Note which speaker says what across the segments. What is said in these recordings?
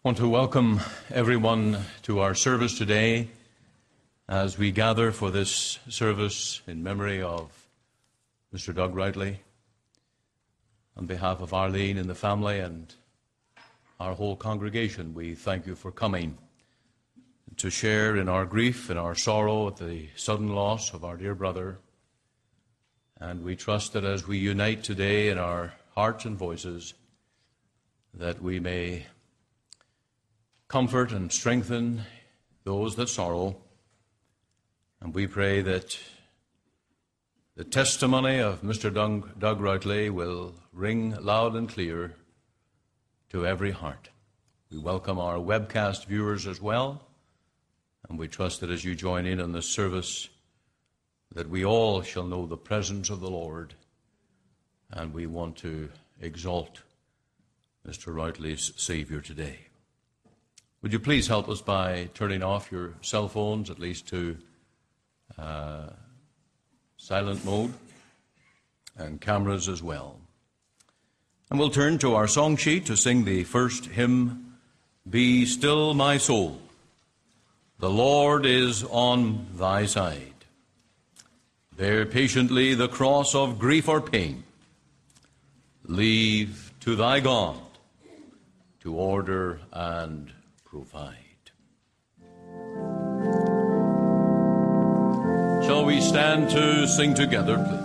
Speaker 1: I want to welcome everyone to our service today as we gather for this service in memory of Mr. Doug Routley. On behalf of Arlene and the family and our whole congregation, we thank you for coming to share in our grief and our sorrow at the sudden loss of our dear brother. And we trust that as we unite today in our hearts and voices, that we may comfort and strengthen those that sorrow. And we pray that the testimony of Mr. Doug Routley will ring loud and clear to every heart. We welcome our webcast viewers as well, and we trust that as you join in on this service, that we all shall know the presence of the Lord, and we want to exalt Mr. Routley's Savior today. Would you please help us by turning off your cell phones, at least to silent mode, and cameras as well. And we'll turn to our song sheet to sing the first hymn, Be Still My Soul. The Lord is on thy side. Bear patiently the cross of grief or pain. Leave to thy God to order and provide. Shall we stand to sing together, please?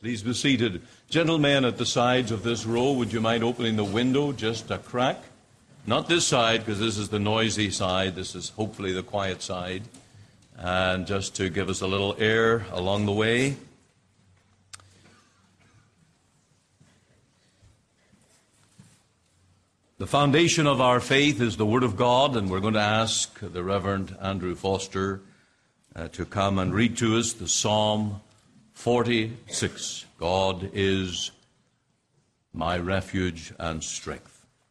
Speaker 1: Please be seated. Gentlemen at the sides of this row, would you mind opening the window just a crack? Not this side, because this is the noisy side. This is hopefully the quiet side. And just to give us a little air along the way. The foundation of our faith is the Word of God, and we're going to ask the Reverend Andrew Foster to come and read to us the Psalm 46. God is my refuge and strength.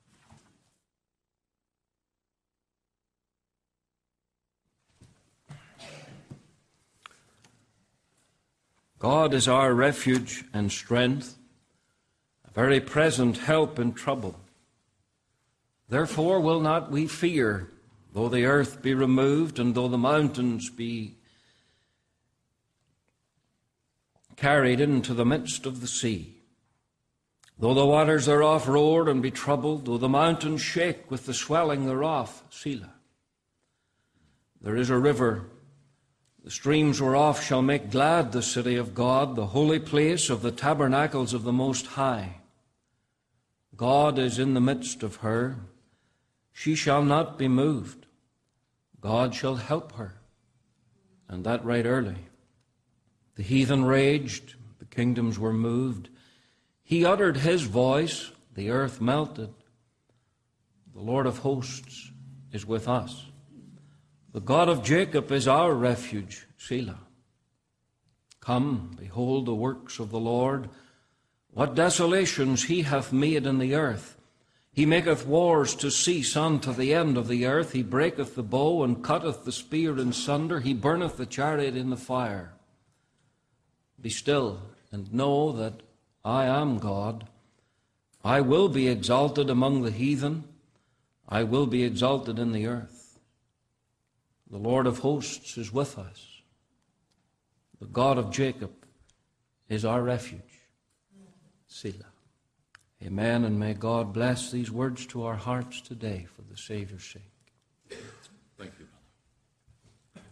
Speaker 2: God is our refuge and strength, a very present help in trouble. Therefore will not we fear, though the earth be removed, and though the mountains be carried into the midst of the sea. Though the waters thereof roar and be troubled, though the mountains shake with the swelling thereof, Selah. There is a river, the streams whereof shall make glad the city of God, the holy place of the tabernacles of the Most High. God is in the midst of her. She shall not be moved. God shall help her, and that right early. The heathen raged, the kingdoms were moved. He uttered his voice, the earth melted. The Lord of hosts is with us. The God of Jacob is our refuge, Selah. Come, behold the works of the Lord, what desolations he hath made in the earth. He maketh wars to cease unto the end of the earth. He breaketh the bow and cutteth the spear in sunder. He burneth the chariot in the fire. Be still and know that I am God. I will be exalted among the heathen. I will be exalted in the earth. The Lord of hosts is with us. The God of Jacob is our refuge. Selah. Amen, and may God bless these words to our hearts today for the Savior's sake.
Speaker 1: Thank you, brother.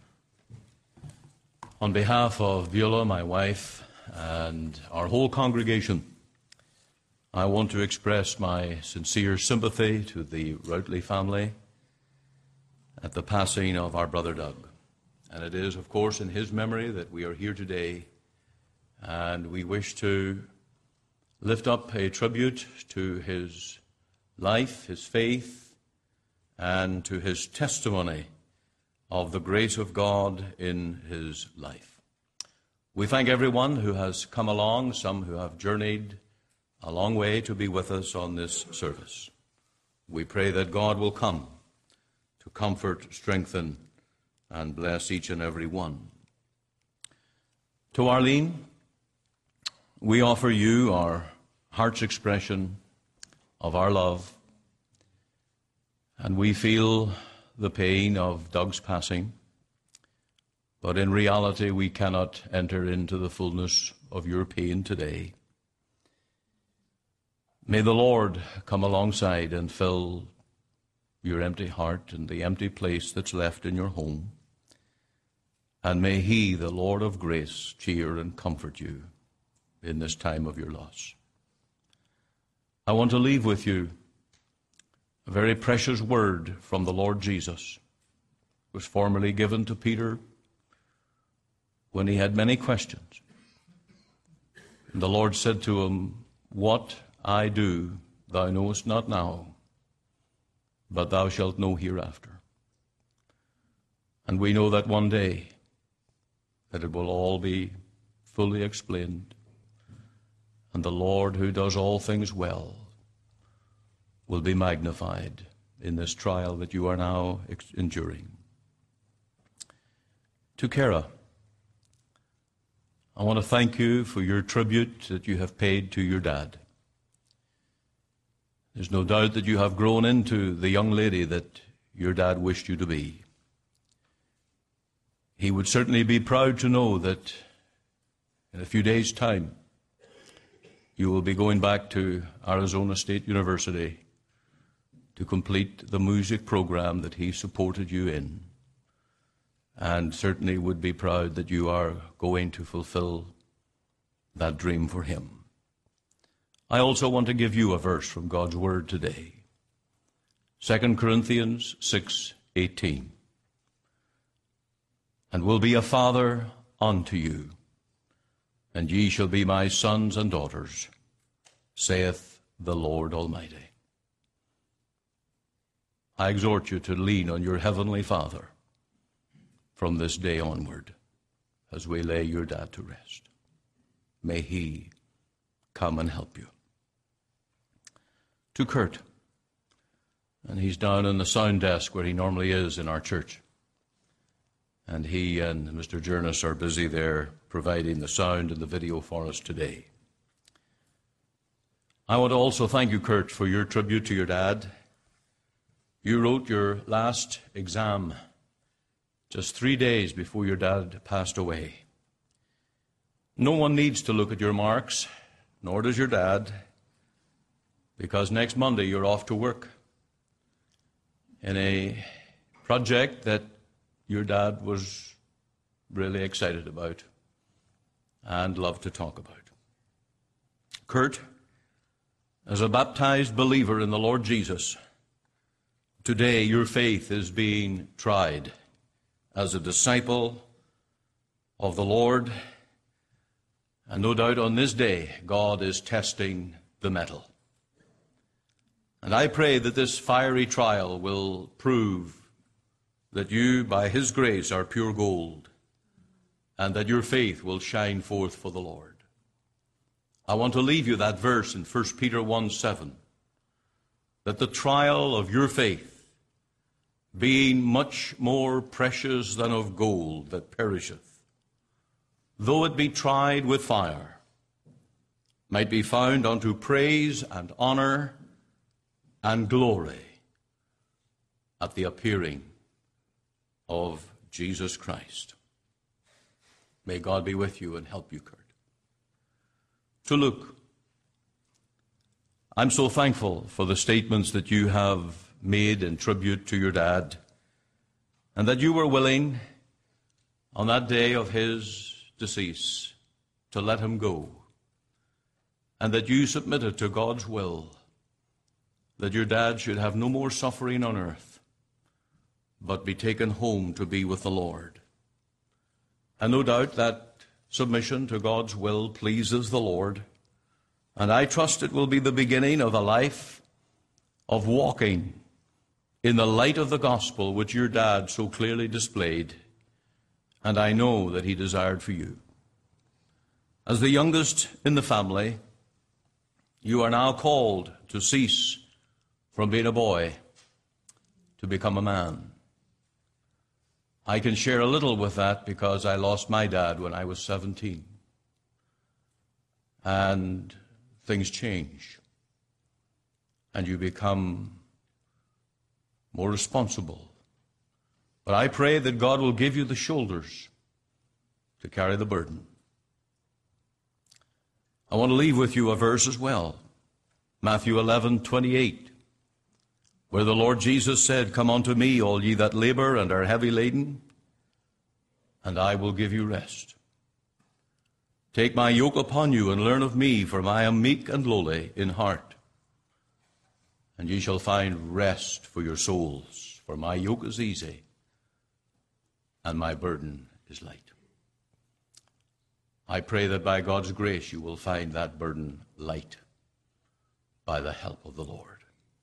Speaker 1: On behalf of Beulah, my wife, and our whole congregation, I want to express my sincere sympathy to the Routley family at the passing of our brother Doug. And it is, of course, in his memory that we are here today, and we wish to lift up a tribute to his life, his faith, and to his testimony of the grace of God in his life. We thank everyone who has come along, some who have journeyed a long way to be with us on this service. We pray that God will come to comfort, strengthen, and bless each and every one. To Arlene, we offer you our heart's expression of our love, and we feel the pain of Doug's passing, but in reality we cannot enter into the fullness of your pain today. May the Lord come alongside and fill your empty heart and the empty place that's left in your home. And may he, the Lord of grace, cheer and comfort you in this time of your loss. I want to leave with you a very precious word from the Lord Jesus. It was formerly given to Peter when he had many questions. And the Lord said to him, "What I do thou knowest not now, but thou shalt know hereafter." And we know that one day that it will all be fully explained, and the Lord, who does all things well, will be magnified in this trial that you are now enduring. To Kara, I want to thank you for your tribute that you have paid to your dad. There's no doubt that you have grown into the young lady that your dad wished you to be. He would certainly be proud to know that in a few days' time you will be going back to Arizona State University to complete the music program that he supported you in, and certainly would be proud that you are going to fulfill that dream for him. I also want to give you a verse from God's Word today. 2 Corinthians 6:18. And will be a father unto you, and ye shall be my sons and daughters, saith the Lord Almighty. I exhort you to lean on your heavenly Father from this day onward as we lay your dad to rest. May he come and help you. To Kurt, and he's down in the sound desk where he normally is in our church. And he and Mr. Journes are busy there providing the sound and the video for us today. I want to also thank you, Kurt, for your tribute to your dad. You wrote your last exam just 3 days before your dad passed away. No one needs to look at your marks, nor does your dad, because next Monday you're off to work in a project that your dad was really excited about and loved to talk about. Kurt, as a baptized believer in the Lord Jesus, today your faith is being tried as a disciple of the Lord, and no doubt on this day God is testing the mettle. And I pray that this fiery trial will prove that you, by his grace, are pure gold, and that your faith will shine forth for the Lord. I want to leave you that verse in 1 Peter 1:7, that the trial of your faith, being much more precious than of gold that perisheth, though it be tried with fire, might be found unto praise and honor and glory at the appearing of Jesus Christ. May God be with you and help you, Kurt. To Luke, I'm so thankful for the statements that you have made in tribute to your dad, and that you were willing on that day of his decease to let him go, and that you submitted to God's will that your dad should have no more suffering on earth, but be taken home to be with the Lord. And no doubt that submission to God's will pleases the Lord, and I trust it will be the beginning of a life of walking in the light of the gospel which your dad so clearly displayed, and I know that he desired for you. As the youngest in the family, you are now called to cease from being a boy to become a man. I can share a little with that because I lost my dad when I was 17. And things change. And you become more responsible. But I pray that God will give you the shoulders to carry the burden. I want to leave with you a verse as well. Matthew 11:28, where the Lord Jesus said, "Come unto me, all ye that labor and are heavy laden, and I will give you rest. Take my yoke upon you and learn of me, for I am meek and lowly in heart, and ye shall find rest for your souls. For my yoke is easy, and my burden is light." I pray that by God's grace you will find that burden light by the help of the Lord.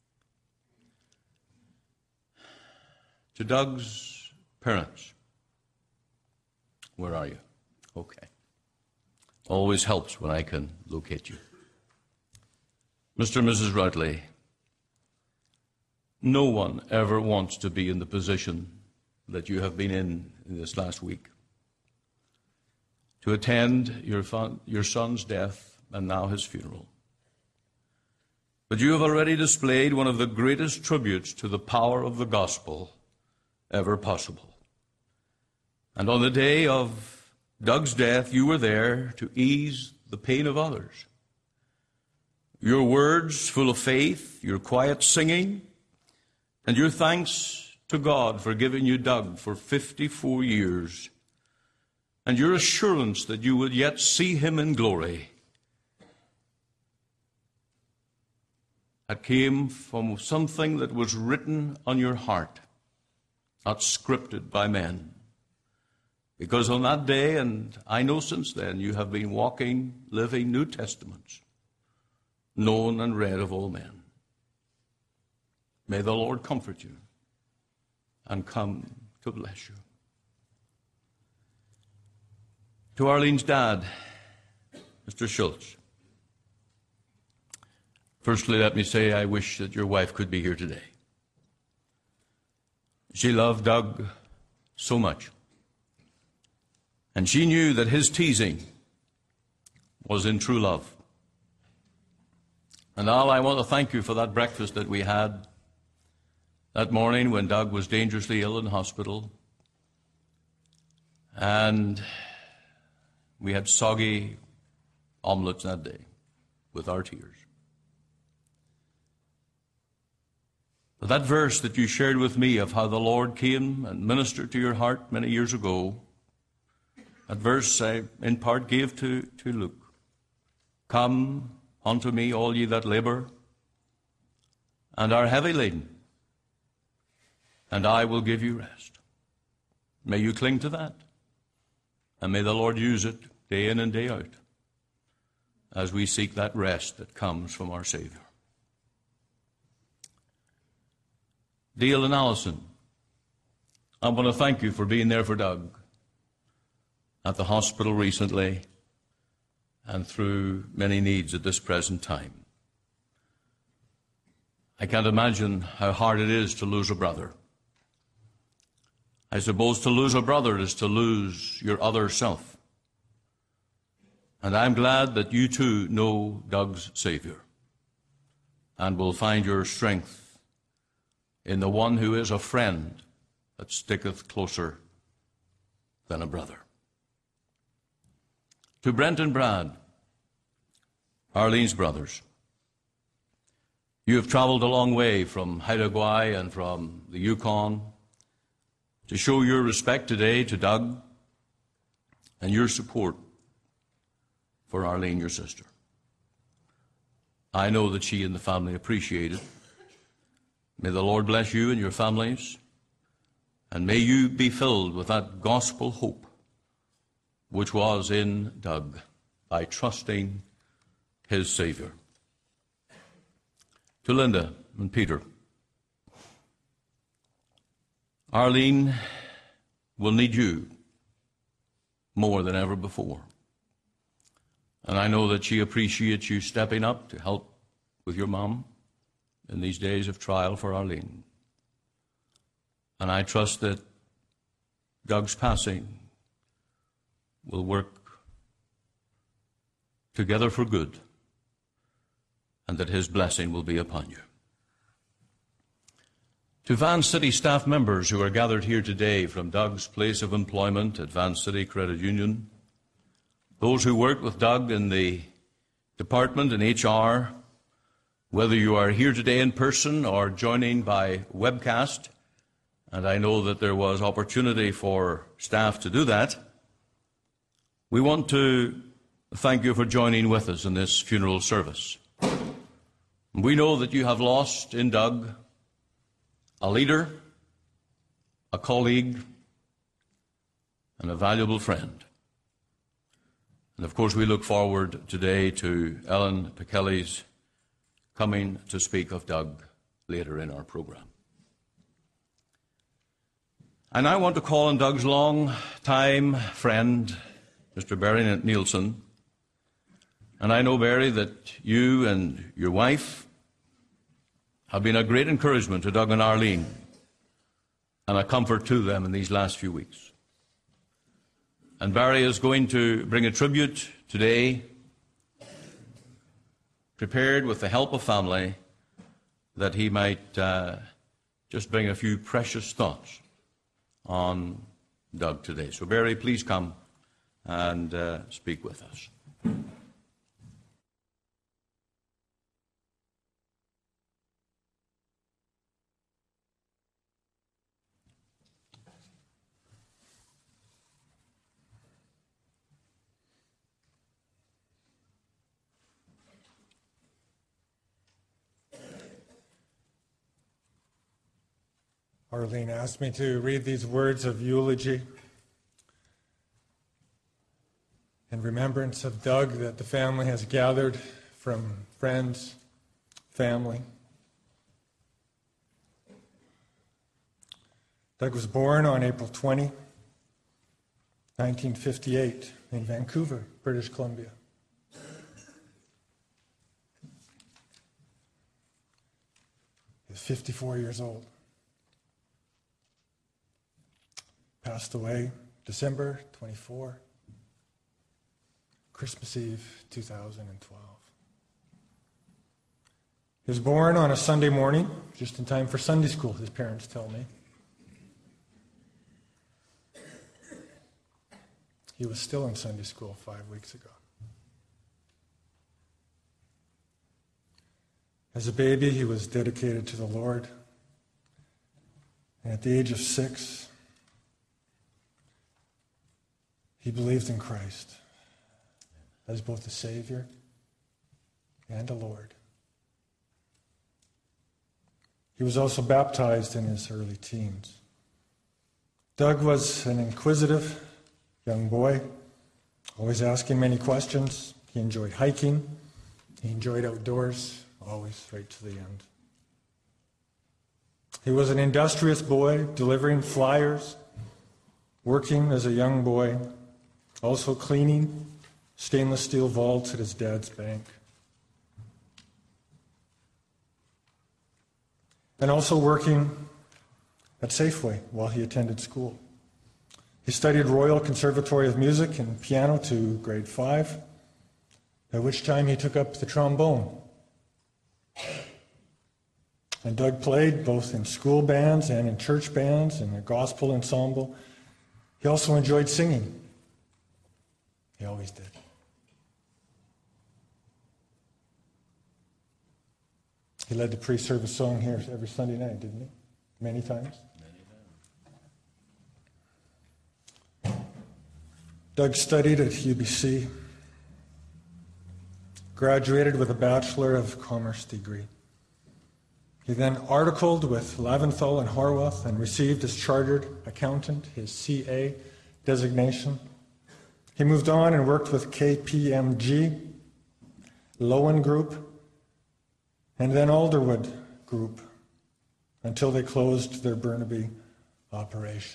Speaker 1: To Doug's parents, where are you? Okay. Always helps when I can locate you. Mr. and Mrs. Routley, no one ever wants to be in the position that you have been in this last week, to attend your son's death and now his funeral. But you have already displayed one of the greatest tributes to the power of the gospel ever possible. And on the day of Doug's death, you were there to ease the pain of others. Your words full of faith, your quiet singing, and your thanks to God for giving you Doug for 54 years and your assurance that you will yet see him in glory, that came from something that was written on your heart, not scripted by men. Because on that day, and I know since then, you have been walking, living New Testaments, known and read of all men. May the Lord comfort you and come to bless you. To Arlene's dad, Mr. Schultz, firstly, let me say I wish that your wife could be here today. She loved Doug so much. And she knew that his teasing was in true love. And Al, I want to thank you for that breakfast that we had that morning when Doug was dangerously ill in hospital. And we had soggy omelets that day with our tears. But that verse that you shared with me of how the Lord came and ministered to your heart many years ago, that verse I in part gave to Luke. Come unto me, all ye that labor and are heavy laden, and I will give you rest. May you cling to that, and may the Lord use it day in and day out as we seek that rest that comes from our Savior. Dale and Allison, I want to thank you for being there for Doug at the hospital recently and through many needs at this present time. I can't imagine how hard it is to lose a brother. I suppose to lose a brother is to lose your other self. And I'm glad that you too know Doug's Savior and will find your strength in the one who is a friend that sticketh closer than a brother. To Brent and Brad, Arlene's brothers, you have traveled a long way from Haida Gwaii and from the Yukon to show your respect today to Doug and your support for Arlene, your sister. I know that she and the family appreciate it. May the Lord bless you and your families, and may you be filled with that gospel hope which was in Doug by trusting his Savior. To Linda and Peter, Arlene will need you more than ever before. And I know that she appreciates you stepping up to help with your mom in these days of trial for Arlene. And I trust that Doug's passing will work together for good, and that his blessing will be upon you. To Van City staff members who are gathered here today from Doug's place of employment at Van City Credit Union, those who work with Doug in the department and HR, whether you are here today in person or joining by webcast, and I know that there was opportunity for staff to do that, we want to thank you for joining with us in this funeral service. We know that you have lost in Doug a leader, a colleague, and a valuable friend. And of course, we look forward today to Ellen Pekelly's coming to speak of Doug later in our program. And I want to call on Doug's long-time friend, Mr. Barry Nielsen. And I know, Barry, that you and your wife have been a great encouragement to Doug and Arlene and a comfort to them in these last few weeks. And Barry is going to bring a tribute today, prepared with the help of family, that he might just bring a few precious thoughts on Doug today. So, Barry, please come and speak with us.
Speaker 3: Arlene asked me to read these words of eulogy in remembrance of Doug that the family has gathered from friends, family. Doug was born on April 20, 1958, in Vancouver, British Columbia. He was 54 years old. Passed away December 24, Christmas Eve 2012. He was born on a Sunday morning, just in time for Sunday school, his parents tell me. He was still in Sunday school 5 weeks ago. As a baby, he was dedicated to the Lord. And at the age of 6, he believed in Christ as both a Savior and a Lord. He was also baptized in his early teens. Doug was an inquisitive young boy, always asking many questions. He enjoyed hiking. He enjoyed outdoors, always right to the end. He was an industrious boy, delivering flyers, working as a young boy, also cleaning stainless steel vaults at his dad's bank. And also working at Safeway while he attended school. He studied Royal Conservatory of Music and piano to grade 5, at which time he took up the trombone. And Doug played both in school bands and in church bands and a gospel ensemble. He also enjoyed singing. He always did. He led the pre-service song here every Sunday night, didn't he? Many times. Doug studied at UBC, graduated with a Bachelor of Commerce degree. He then articled with Laventhal and Horwath and received as Chartered Accountant, his CA designation. He moved on and worked with KPMG, Lowen Group, and then Alderwood Group until they closed their Burnaby operation.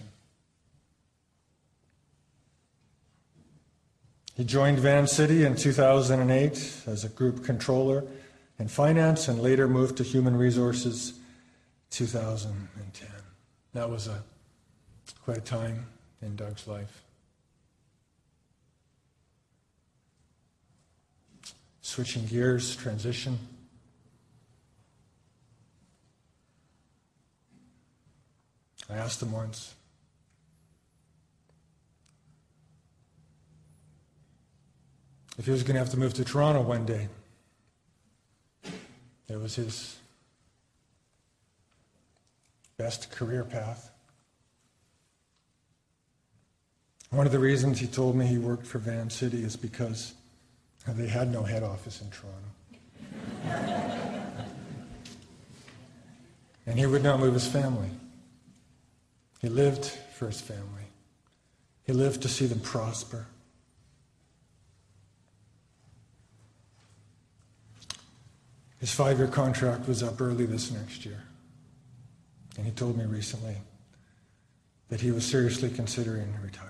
Speaker 3: He joined Vancity in 2008 as a group controller in finance and later moved to human resources 2010. That was quite a time in Doug's life. Switching gears, transition. I asked him once, if he was going to have to move to Toronto one day. It was his best career path. One of the reasons he told me he worked for Vancity is because they had no head office in Toronto. And he would not move his family. He lived for his family. He lived to see them prosper. His 5-year contract was up early this next year. And he told me recently that he was seriously considering retirement.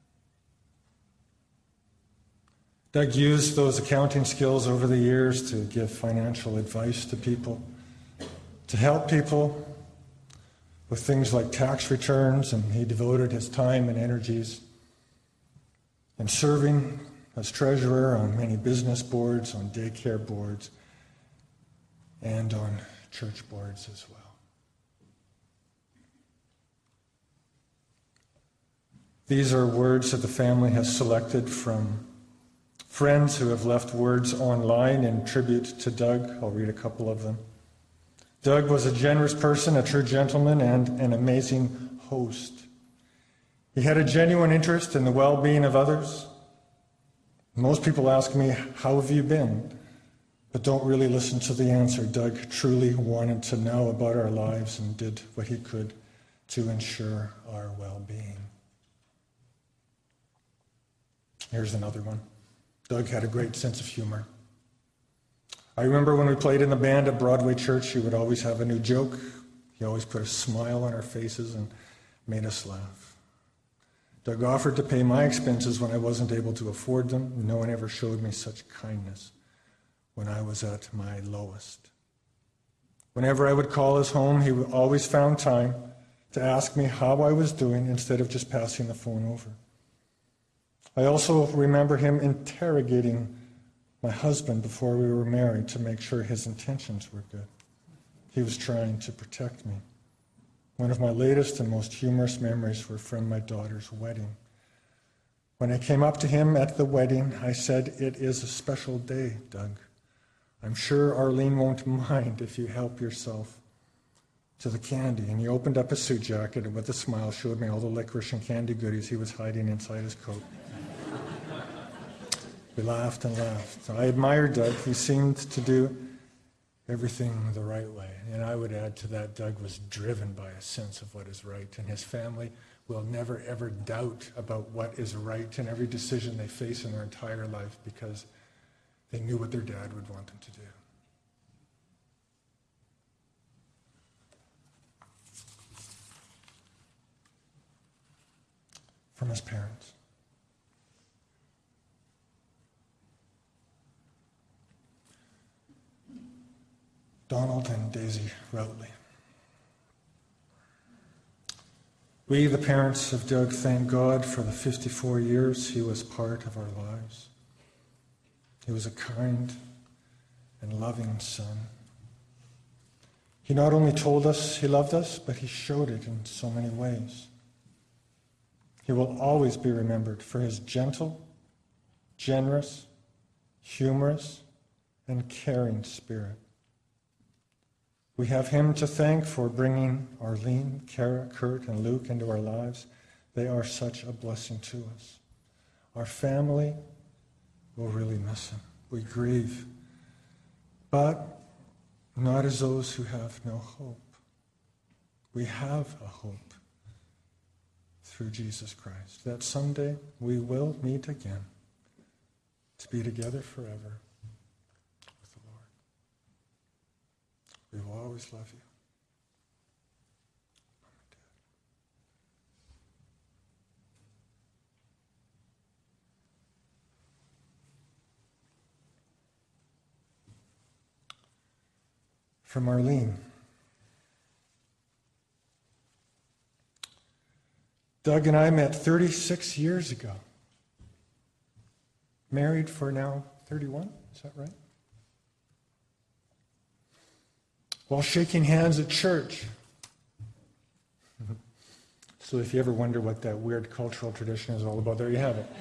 Speaker 3: Doug used those accounting skills over the years to give financial advice to people, to help people with things like tax returns, and he devoted his time and energies in serving as treasurer on many business boards, on daycare boards, and on church boards as well. These are words that the family has selected from friends who have left words online in tribute to Doug. I'll read a couple of them. Doug was a generous person, a true gentleman, and an amazing host. He had a genuine interest in the well-being of others. Most people ask me, how have you been? But don't really listen to the answer. Doug truly wanted to know about our lives and did what he could to ensure our well-being. Here's another one. Doug had a great sense of humor. I remember when we played in the band at Broadway Church, he would always have a new joke. He always put a smile on our faces and made us laugh. Doug offered to pay my expenses when I wasn't able to afford them. No one ever showed me such kindness when I was at my lowest. Whenever I would call his home, he always found time to ask me how I was doing instead of just passing the phone over. I also remember him interrogating my husband before we were married to make sure his intentions were good. He was trying to protect me. One of my latest and most humorous memories were from my daughter's wedding. When I came up to him at the wedding, I said, "It is a special day, Doug. I'm sure Arlene won't mind if you help yourself to the candy." And he opened up his suit jacket and with a smile showed me all the licorice and candy goodies he was hiding inside his coat. We laughed and laughed. I admired Doug. He seemed to do everything the right way. And I would add to that, Doug was driven by a sense of what is right. And his family will never, ever doubt about what is right in every decision they face in their entire life because they knew what their dad would want them to do. From his parents. Donald and Daisy Routley. We, the parents of Doug, thank God for the 54 years he was part of our lives. He was a kind and loving son. He not only told us he loved us, but he showed it in so many ways. He will always be remembered for his gentle, generous, humorous, and caring spirit. We have him to thank for bringing Arlene, Kara, Kurt, and Luke into our lives. They are such a blessing to us. Our family will really miss him. We grieve, but not as those who have no hope. We have a hope through Jesus Christ, that someday we will meet again to be together forever. We will always love you. From Arlene. Doug and I met 36 years ago. Married for now 31, is that right? While shaking hands at church. So if you ever wonder what that weird cultural tradition is all about, there you have it.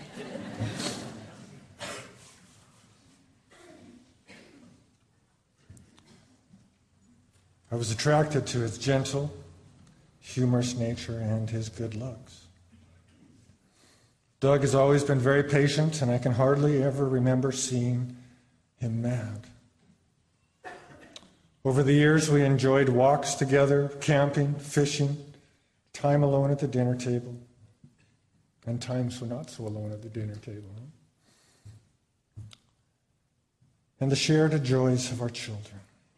Speaker 3: I was attracted to his gentle, humorous nature and his good looks. Doug has always been very patient, and I can hardly ever remember seeing him mad. Over the years, we enjoyed walks together, camping, fishing, time alone at the dinner table, and times we're not so alone at the dinner table. And the shared joys of our children.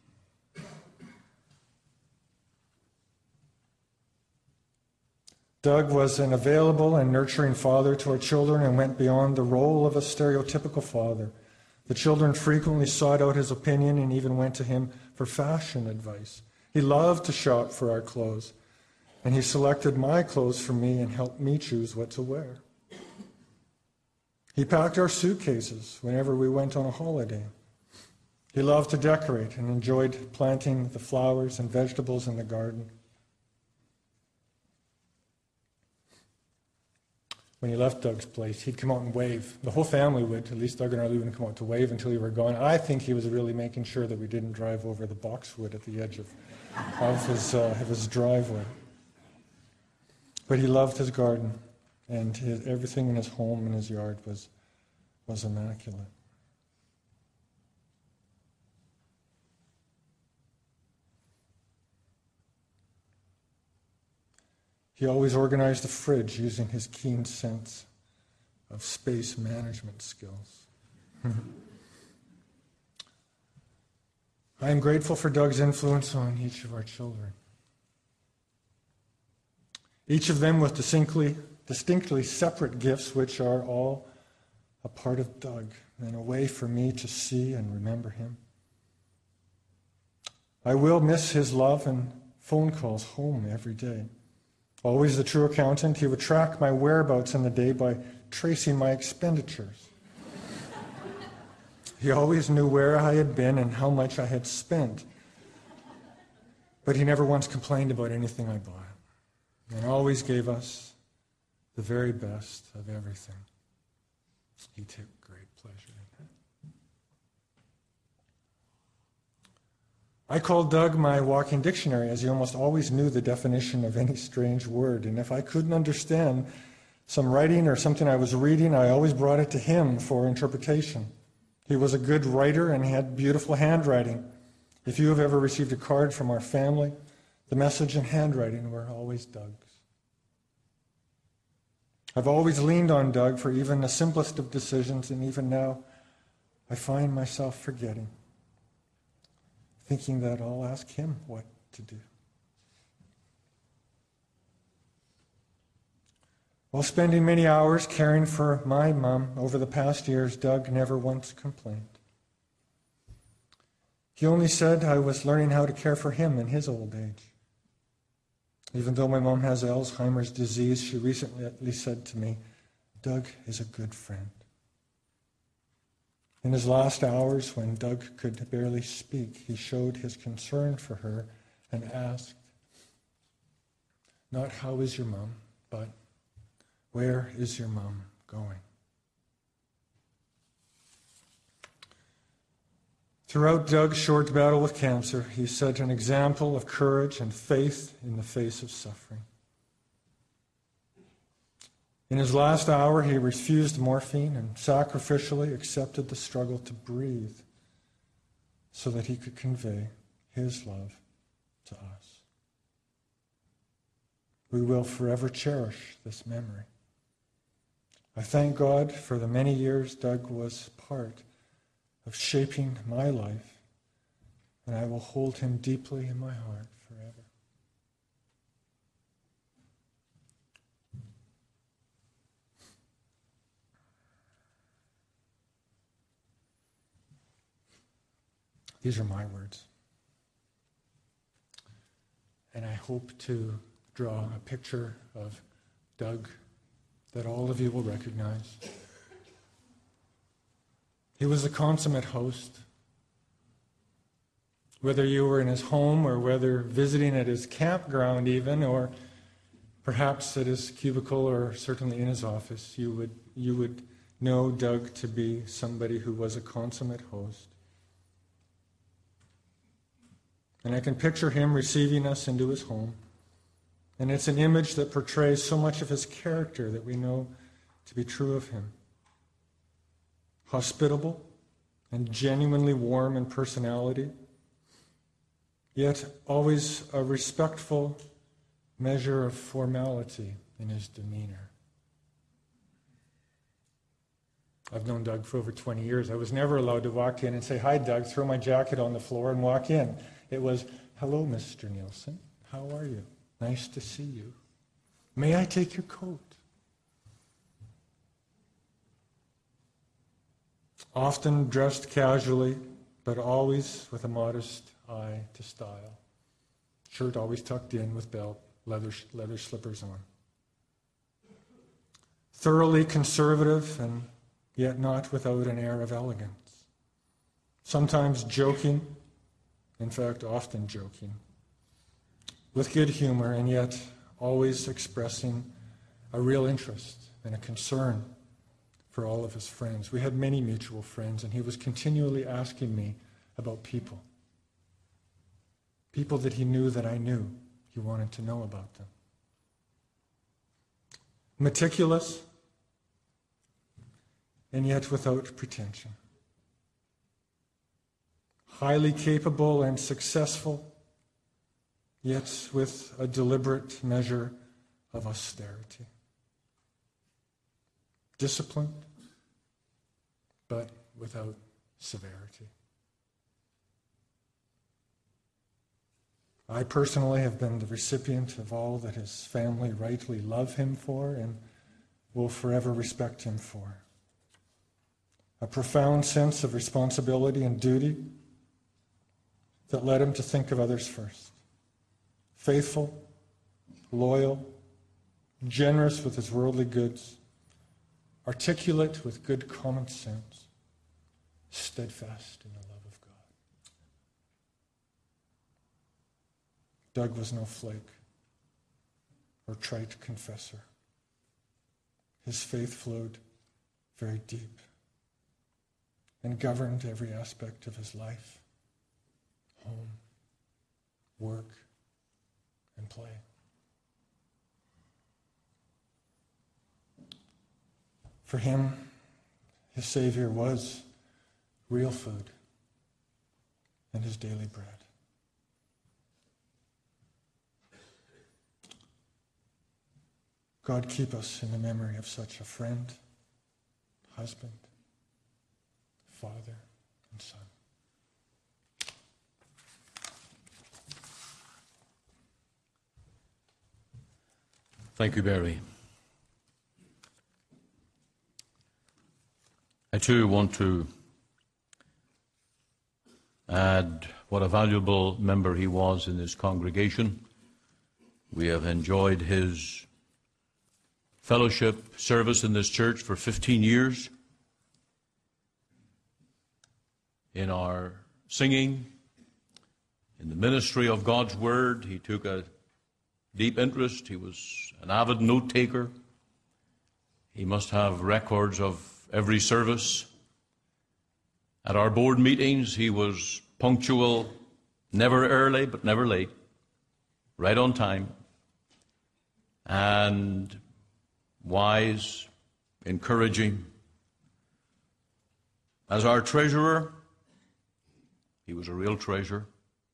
Speaker 3: Doug was an available and nurturing father to our children and went beyond the role of a stereotypical father. The children frequently sought out his opinion and even went to him for fashion advice. He loved to shop for our clothes, and he selected my clothes for me and helped me choose what to wear. He packed our suitcases whenever we went on a holiday. He loved to decorate and enjoyed planting the flowers and vegetables in the garden. When he left Doug's place, he'd come out and wave. The whole family would, at least Doug and Arlene would come out to wave until we were gone. I think he was really making sure that we didn't drive over the boxwood at the edge of his driveway. But he loved his garden, and everything in his home and his yard was immaculate. He always organized the fridge using his keen sense of space management skills. I am grateful for Doug's influence on each of our children. Each of them with distinctly separate gifts, which are all a part of Doug and a way for me to see and remember him. I will miss his love and phone calls home every day. Always the true accountant, he would track my whereabouts in the day by tracing my expenditures. He always knew where I had been and how much I had spent. But he never once complained about anything I bought, and always gave us the very best of everything. He took great pleasure in that. I called Doug my walking dictionary, as he almost always knew the definition of any strange word. And if I couldn't understand some writing or something I was reading, I always brought it to him for interpretation. He was a good writer and he had beautiful handwriting. If you have ever received a card from our family, the message and handwriting were always Doug's. I've always leaned on Doug for even the simplest of decisions, and even now I find myself forgetting, thinking that I'll ask him what to do. While spending many hours caring for my mom over the past years, Doug never once complained. He only said I was learning how to care for him in his old age. Even though my mom has Alzheimer's disease, she recently said to me, Doug is a good friend. In his last hours, when Doug could barely speak, he showed his concern for her and asked, not how is your mom, but where is your mom going? Throughout Doug's short battle with cancer, he set an example of courage and faith in the face of suffering. In his last hour, he refused morphine and sacrificially accepted the struggle to breathe so that he could convey his love to us. We will forever cherish this memory. I thank God for the many years Doug was part of shaping my life, and I will hold him deeply in my heart forever. These are my words. And I hope to draw a picture of Doug that all of you will recognize. He was a consummate host. Whether you were in his home or whether visiting at his campground even, or perhaps at his cubicle or certainly in his office, you would know Doug to be somebody who was a consummate host. And I can picture him receiving us into his home. And it's an image that portrays so much of his character that we know to be true of him. Hospitable and genuinely warm in personality, yet always a respectful measure of formality in his demeanor. I've known Doug for over 20 years. I was never allowed to walk in and say, "Hi, Doug," throw my jacket on the floor and walk in. It was, "Hello, Mr. Nielsen. How are you? Nice to see you. May I take your coat?" Often dressed casually, but always with a modest eye to style. Shirt always tucked in with belt, leather slippers on. Thoroughly conservative, and yet not without an air of elegance. Sometimes joking, in fact, often joking, with good humor, and yet always expressing a real interest and a concern for all of his friends. We had many mutual friends, and he was continually asking me about people. People that he knew that I knew. He wanted to know about them. Meticulous, and yet without pretension. Highly capable and successful, yet with a deliberate measure of austerity. Disciplined, but without severity. I personally have been the recipient of all that his family rightly love him for and will forever respect him for. A profound sense of responsibility and duty that led him to think of others first. Faithful, loyal, generous with his worldly goods, articulate with good common sense, steadfast in the love of God. Doug was no flake or trite confessor. His faith flowed very deep and governed every aspect of his life, home, work, and play. For him, his Savior was real food and his daily bread. God keep us in the memory of such a friend, husband, father, and son.
Speaker 1: Thank you, Barry. I too want to add what a valuable member he was in this congregation. We have enjoyed his fellowship service in this church for 15 years. In our singing, in the ministry of God's Word, he took a deep interest. He was an avid note-taker. He must have records of every service. At our board meetings, he was punctual, never early, but never late, right on time, and wise, encouraging. As our treasurer, he was a real treasure.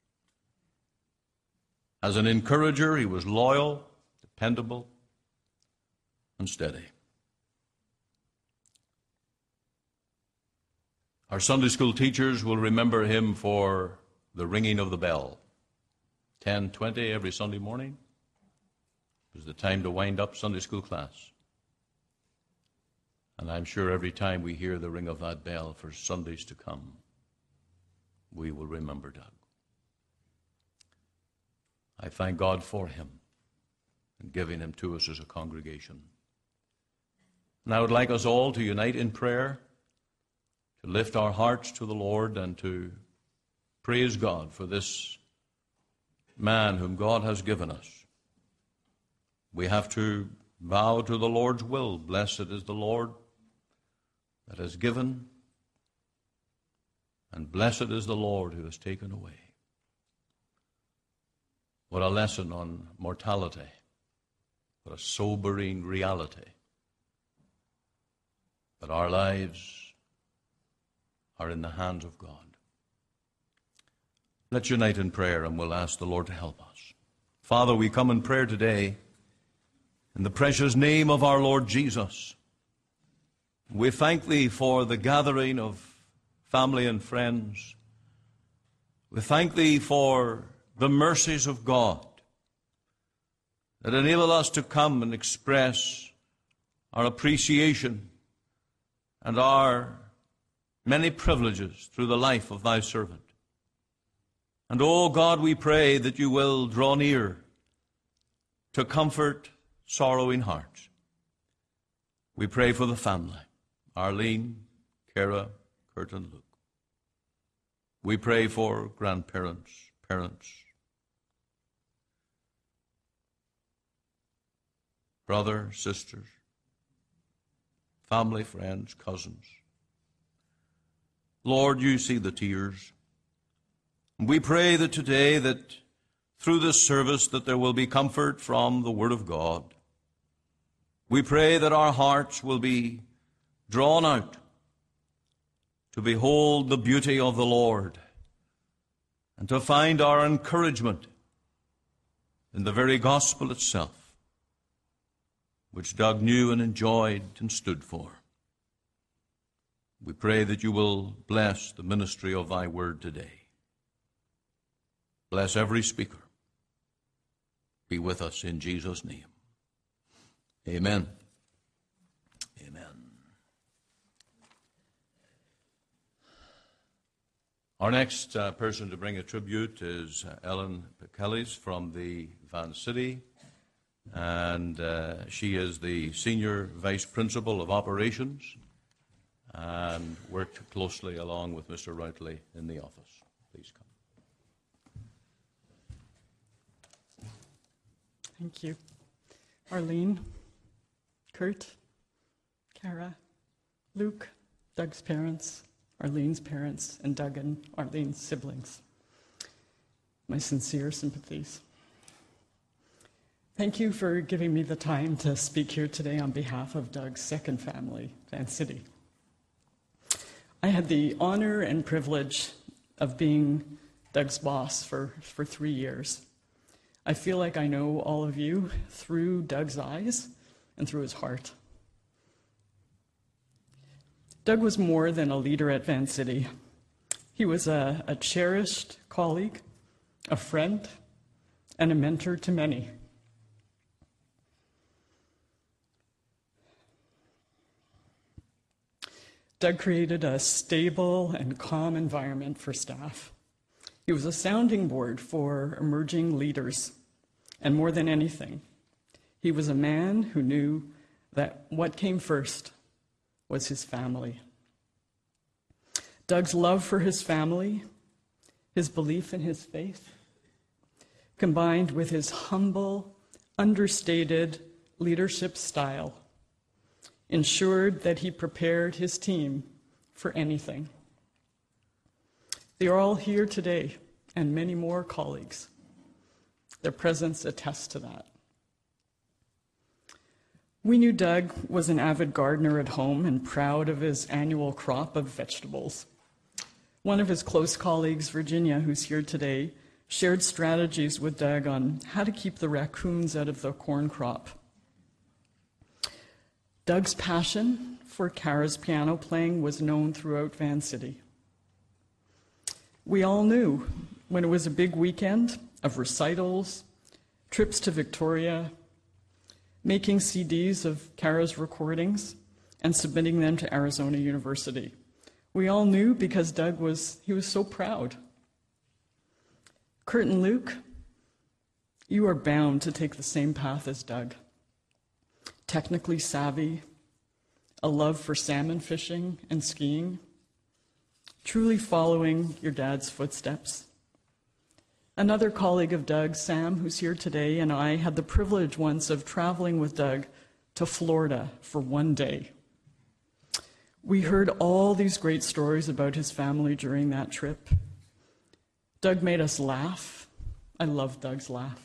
Speaker 1: As an encourager, he was loyal, dependable, and steady. Our Sunday school teachers will remember him for the ringing of the bell. 10:20 every Sunday morning was the time to wind up Sunday school class. And I'm sure every time we hear the ring of that bell for Sundays to come, we will remember Doug. I thank God for him and giving him to us as a congregation. And I would like us all to unite in prayer, to lift our hearts to the Lord and to praise God for this man whom God has given us. We have to bow to the Lord's will. Blessed is the Lord that has given, and blessed is the Lord who has taken away. What a lesson on mortality. What a sobering reality. But our lives are in the hands of God. Let's unite in prayer and we'll ask the Lord to help us. Father, we come in prayer today in the precious name of our Lord Jesus. We thank Thee for the gathering of family and friends. We thank Thee for the mercies of God that enable us to come and express our appreciation and our many privileges through the life of Thy servant. And, oh God, we pray that You will draw near to comfort sorrowing hearts. We pray for the family, Arlene, Kara, Kurt, and Luke. We pray for grandparents, parents, brothers, sisters, family, friends, cousins. Lord, You see the tears. We pray that today, that through this service, that there will be comfort from the Word of God. We pray that our hearts will be drawn out to behold the beauty of the Lord and to find our encouragement in the very gospel itself. which Doug knew and enjoyed and stood for. We pray that you will bless the ministry of thy word today. Bless every speaker. Be with us in Jesus' name. Amen. Amen. Our next person to bring a tribute is Ellen Pekelis from the Vancity, and she is the Senior Vice Principal of Operations and worked closely along with Mr. Routley in the office. Please come.
Speaker 4: Thank you. Arlene, Kurt, Kara, Luke, Doug's parents, Arlene's parents, and Doug and Arlene's siblings. My sincere sympathies. Thank you for giving me the time to speak here today on behalf of Doug's second family, Vancity. I had the honor and privilege of being Doug's boss for 3 years. I feel like I know all of you through Doug's eyes and through his heart. Doug was more than a leader at Vancity. He was a cherished colleague, a friend, and a mentor to many. Doug created a stable and calm environment for staff. He was a sounding board for emerging leaders, and more than anything, he was a man who knew that what came first was his family. Doug's love for his family, his belief in his faith, combined with his humble, understated leadership style, ensured that he prepared his team for anything. They are all here today, and many more colleagues. Their presence attests to that. We knew Doug was an avid gardener at home and proud of his annual crop of vegetables. One of his close colleagues, Virginia, who's here today, shared strategies with Doug on how to keep the raccoons out of the corn crop. Doug's passion for Kara's piano playing was known throughout Vancity. We all knew when it was a big weekend of recitals, trips to Victoria, making CDs of Kara's recordings, and submitting them to Arizona University. We all knew because Doug was so proud. Kurt and Luke, you are bound to take the same path as Doug. Technically savvy, a love for salmon fishing and skiing, truly following your dad's footsteps. Another colleague of Doug, Sam, who's here today, and I had the privilege once of traveling with Doug to Florida for one day. We heard all these great stories about his family during that trip. Doug made us laugh. I love Doug's laugh.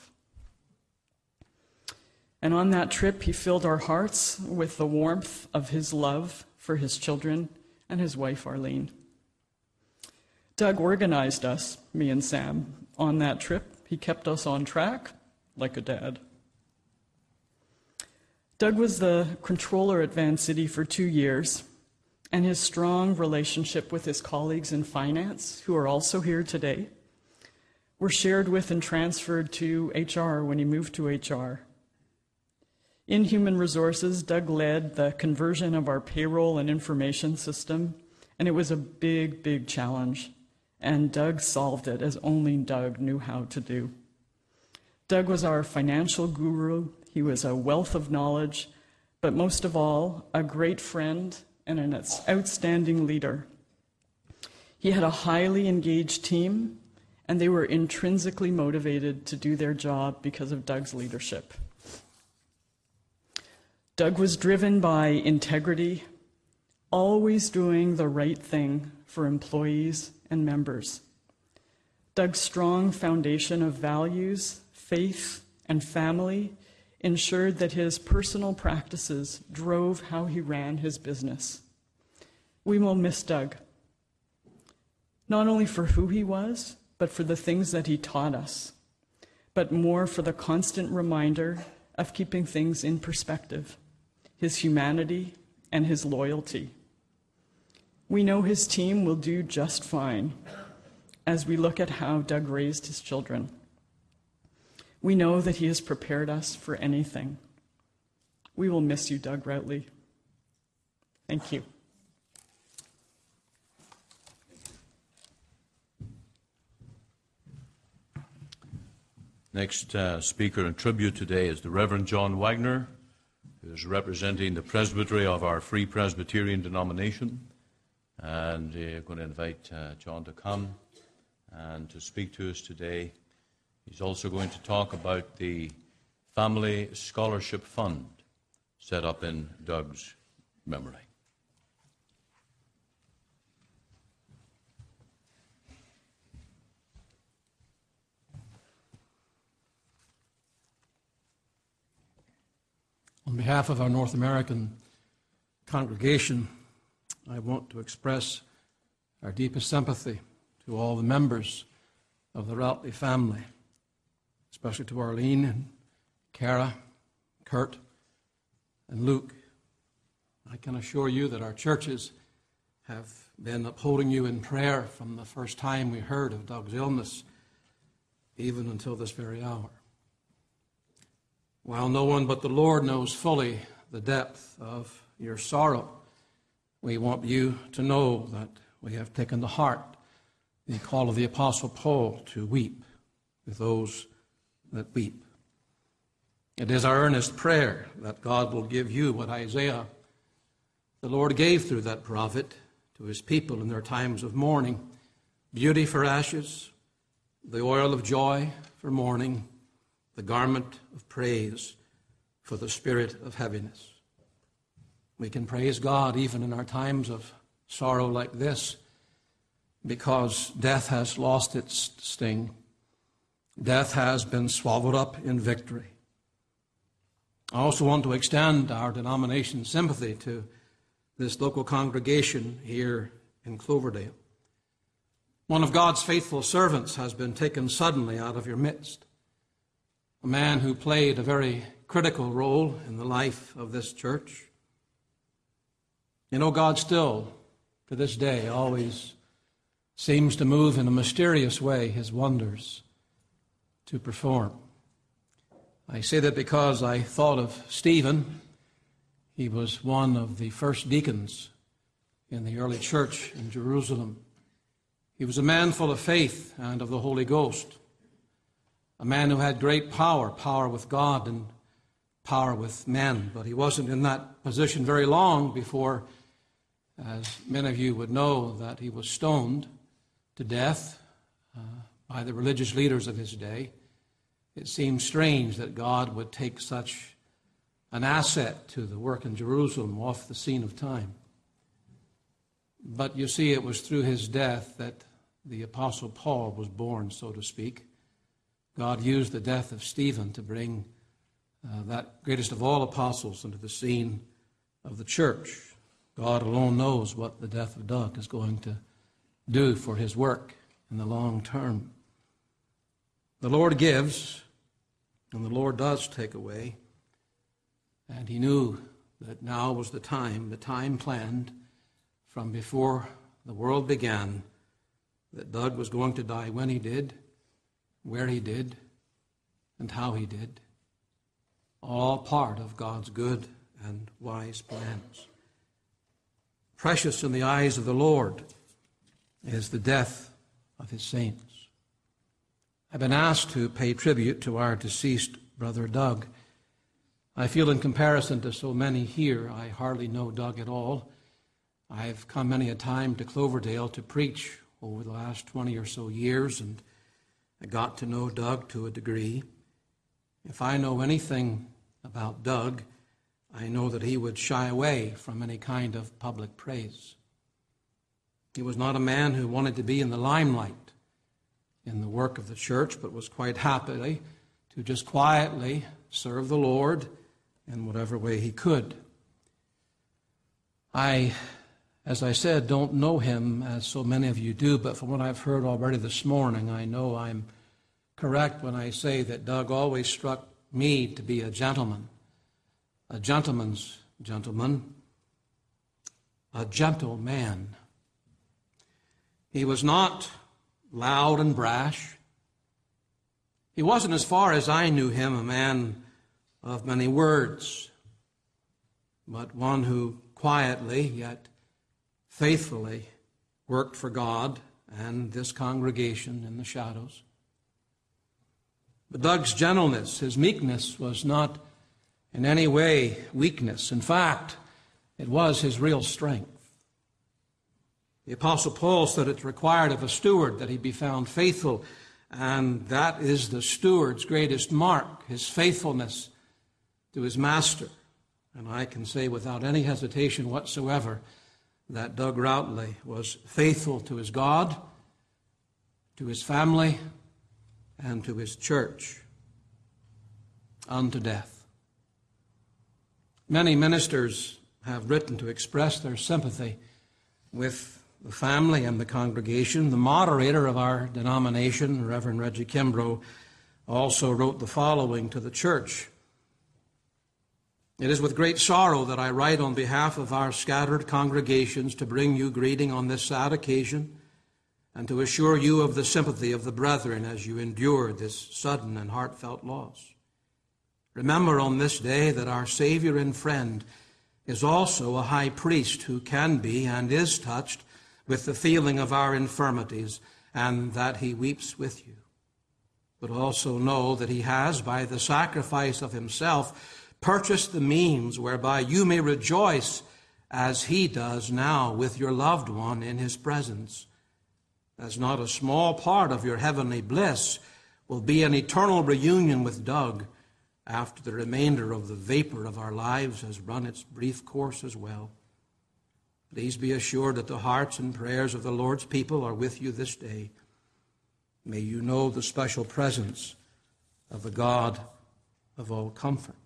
Speaker 4: And on that trip, he filled our hearts with the warmth of his love for his children and his wife, Arlene. Doug organized us, me and Sam, on that trip. He kept us on track like a dad. Doug was the controller at Vancity for 2 years, and his strong relationship with his colleagues in finance, who are also here today, were shared with and transferred to HR when he moved to HR. In human resources, Doug led the conversion of our payroll and information system, and it was a big, big challenge. And Doug solved it as only Doug knew how to do. Doug was our financial guru. He was a wealth of knowledge, but most of all, a great friend and an outstanding leader. He had a highly engaged team, and they were intrinsically motivated to do their job because of Doug's leadership. Doug was driven by integrity, always doing the right thing for employees and members. Doug's strong foundation of values, faith, and family ensured that his personal practices drove how he ran his business. We will miss Doug, not only for who he was, but for the things that he taught us, but more for the constant reminder of keeping things in perspective, his humanity, and his loyalty. We know his team will do just fine as we look at how Doug raised his children. We know that he has prepared us for anything. We will miss you, Doug Routley. Thank you.
Speaker 1: Next speaker in tribute today is the Reverend John Wagner, who is representing the presbytery of our Free Presbyterian denomination. And we're going to invite John to come and to speak to us today. He's also going to talk about the Family Scholarship Fund set up in Doug's memory.
Speaker 5: On behalf of our North American congregation, I want to express our deepest sympathy to all the members of the Routley family, especially to Arlene and Cara, Kurt, and Luke. I can assure you that our churches have been upholding you in prayer from the first time we heard of Doug's illness, even until this very hour. While no one but the Lord knows fully the depth of your sorrow, we want you to know that we have taken to heart the call of the Apostle Paul to weep with those that weep. It is our earnest prayer that God will give you what Isaiah, the Lord, gave through that prophet to his people in their times of mourning: beauty for ashes, the oil of joy for mourning, the garment of praise for the spirit of heaviness. We can praise God even in our times of sorrow like this, because death has lost its sting. Death has been swallowed up in victory. I also want to extend our denomination's sympathy to this local congregation here in Cloverdale. One of God's faithful servants has been taken suddenly out of your midst. A man who played a very critical role in the life of this church. You know, God still, to this day, always seems to move in a mysterious way his wonders to perform. I say that because I thought of Stephen. He was one of the first deacons in the early church in Jerusalem. He was a man full of faith and of the Holy Ghost. A man who had great power with God and power with men. But he wasn't in that position very long before, as many of you would know, that he was stoned to death by the religious leaders of his day. It seems strange that God would take such an asset to the work in Jerusalem off the scene of time. But you see, it was through his death that the Apostle Paul was born, so to speak. God used the death of Stephen to bring that greatest of all apostles into the scene of the church. God alone knows what the death of Doug is going to do for his work in the long term. The Lord gives, and the Lord does take away. And he knew that now was the time planned from before the world began, that Doug was going to die when he did, where he did, and how he did. All part of God's good and wise plans. Precious in the eyes of the Lord is the death of his saints. I've been asked to pay tribute to our deceased brother Doug. I feel in comparison to so many here, I hardly know Doug at all. I've come many a time to Cloverdale to preach over the last 20 or so years, and I got to know Doug to a degree. If I know anything about Doug, I know that he would shy away from any kind of public praise. He was not a man who wanted to be in the limelight in the work of the church, but was quite happy to just quietly serve the Lord in whatever way he could. I, as I said, don't know him as so many of you do, but from what I've heard already this morning, I know I'm correct when I say that Doug always struck me to be a gentleman, a gentleman's gentleman, a gentle man. He was not loud and brash. He wasn't, as far as I knew him, a man of many words, but one who quietly yet faithfully worked for God and this congregation in the shadows. But Doug's gentleness, his meekness, was not in any way weakness. In fact, it was his real strength. The Apostle Paul said it's required of a steward that he be found faithful, and that is the steward's greatest mark, his faithfulness to his master. And I can say without any hesitation whatsoever that Doug Routley was faithful to his God, to his family, and to his church unto death. Many ministers have written to express their sympathy with the family and the congregation. The moderator of our denomination, Reverend Reggie Kimbrough, also wrote the following to the church. It is with great sorrow that I write on behalf of our scattered congregations to bring you greeting on this sad occasion and to assure you of the sympathy of the brethren as you endure this sudden and heartfelt loss. Remember on this day that our Savior and friend is also a high priest who can be and is touched with the feeling of our infirmities, and that he weeps with you. But also know that he has, by the sacrifice of himself, purchased the means whereby you may rejoice as he does now with your loved one in his presence, as not a small part of your heavenly bliss will be an eternal reunion with Doug after the remainder of the vapor of our lives has run its brief course as well. Please be assured that the hearts and prayers of the Lord's people are with you this day. May you know the special presence of the God of all comfort.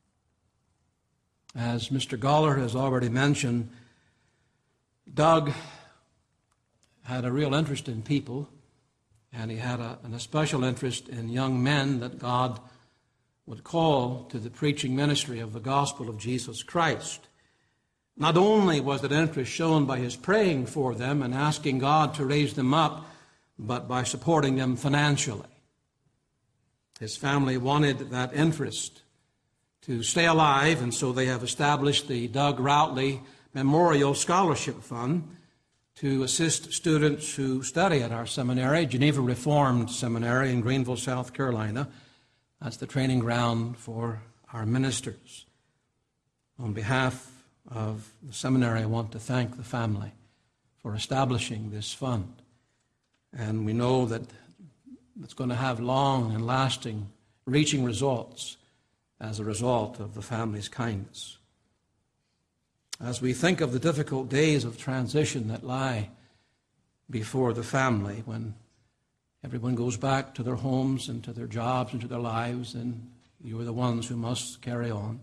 Speaker 5: As Mr. Goller has already mentioned, Doug had a real interest in people, and he had an special interest in young men that God would call to the preaching ministry of the gospel of Jesus Christ. Not only was that interest shown by his praying for them and asking God to raise them up, but by supporting them financially. His family wanted that interest to stay alive, and so they have established the Doug Routley Memorial Scholarship Fund to assist students who study at our seminary, Geneva Reformed Seminary in Greenville, South Carolina. That's the training ground for our ministers. On behalf of the seminary, I want to thank the family for establishing this fund. And we know that it's going to have long and lasting, reaching results as a result of the family's kindness. As we think of the difficult days of transition that lie before the family, when everyone goes back to their homes and to their jobs and to their lives, and you are the ones who must carry on,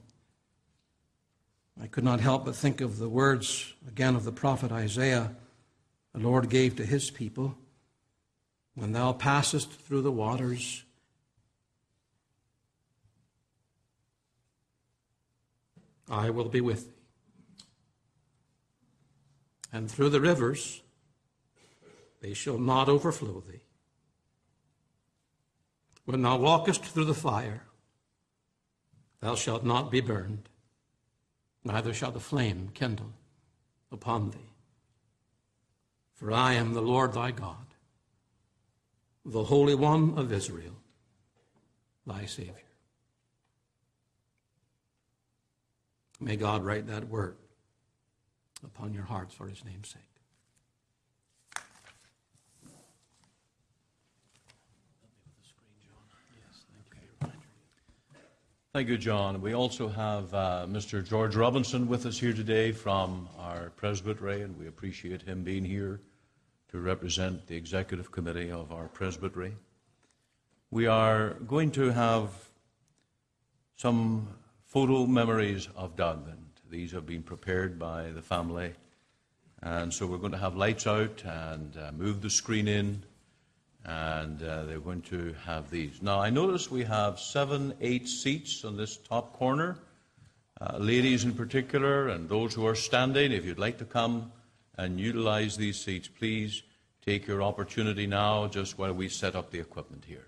Speaker 5: I could not help but think of the words, again, of the prophet Isaiah the Lord gave to his people. When thou passest through the waters, I will be with thee. And through the rivers, they shall not overflow thee. When thou walkest through the fire, thou shalt not be burned, neither shall the flame kindle upon thee. For I am the Lord thy God, the Holy One of Israel, thy Savior. May God write that word upon your hearts for his name's sake.
Speaker 1: Thank you, John. We also have Mr. George Robinson with us here today from our presbytery, and we appreciate him being here to represent the executive committee of our presbytery. We are going to have some photo memories of Doug, and these have been prepared by the family. And so we're going to have lights out and move the screen in and they're going to have these. Now, I notice we have 7, 8 seats on this top corner. Ladies in particular, and those who are standing, if you'd like to come and utilize these seats, please take your opportunity now just while we set up the equipment here.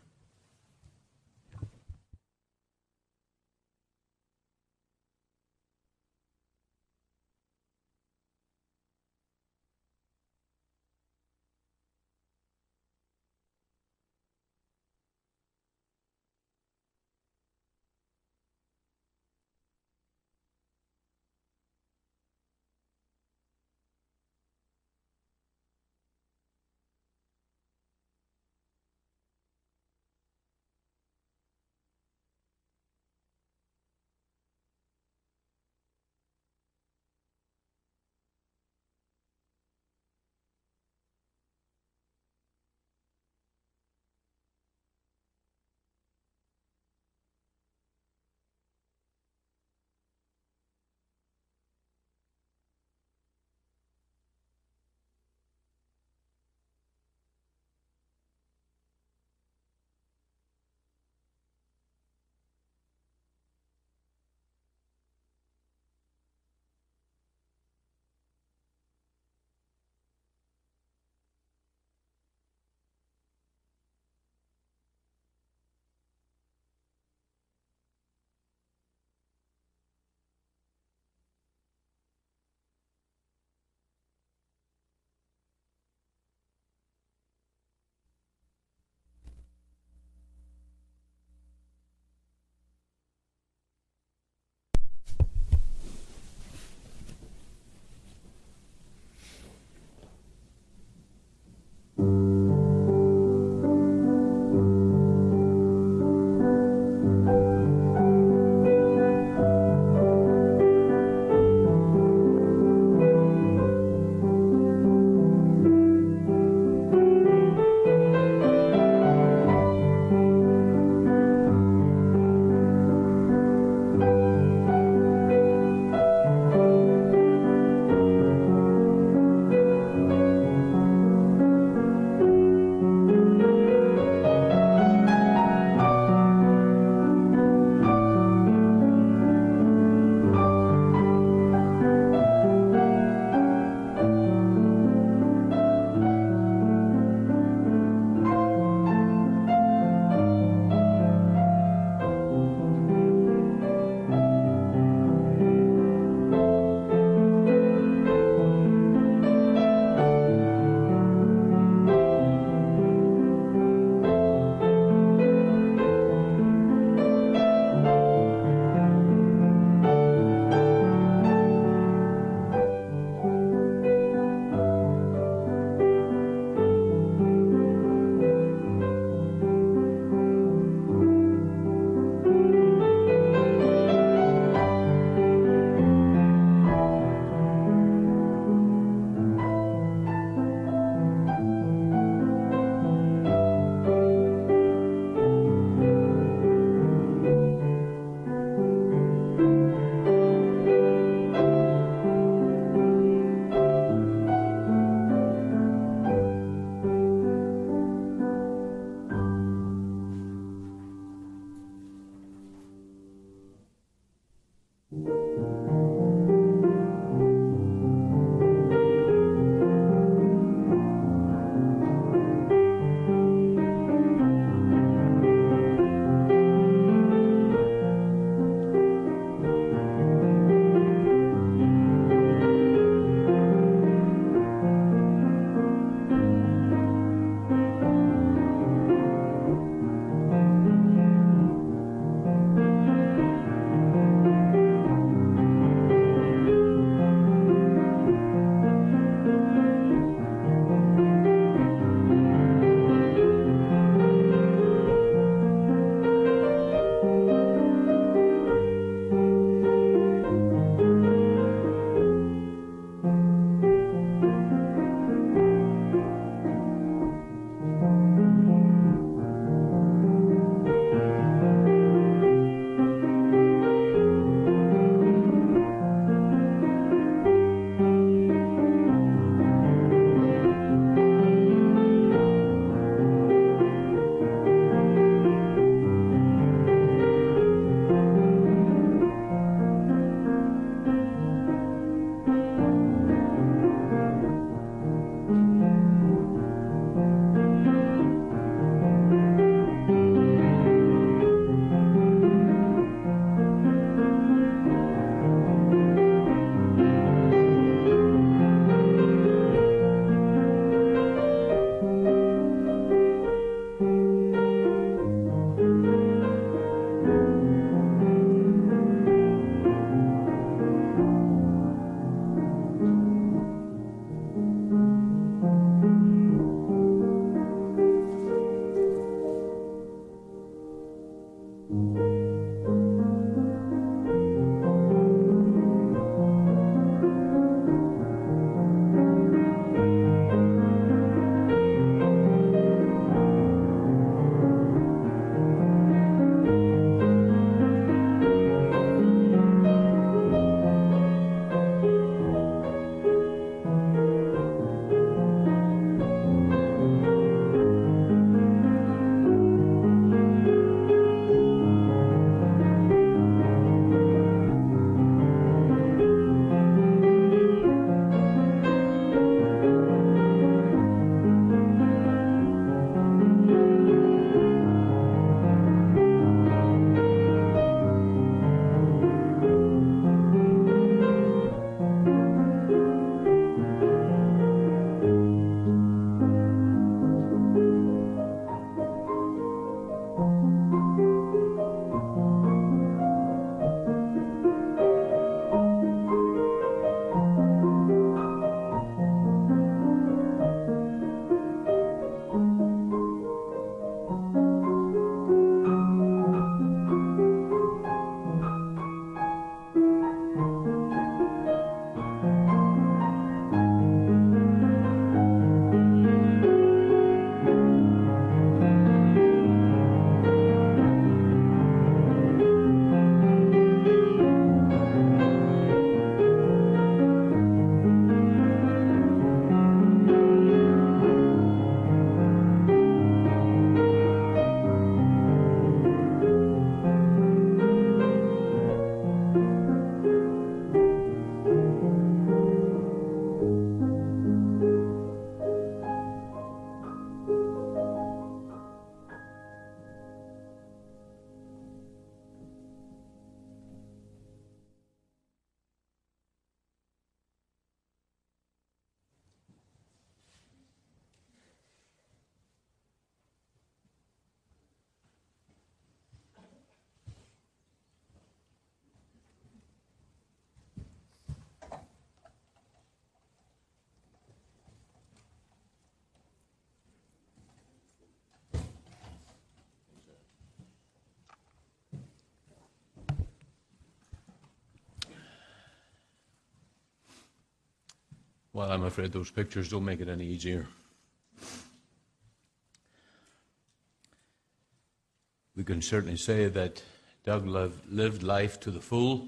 Speaker 1: Well, I'm afraid those pictures don't make it any easier. We can certainly say that Doug lived life to the full,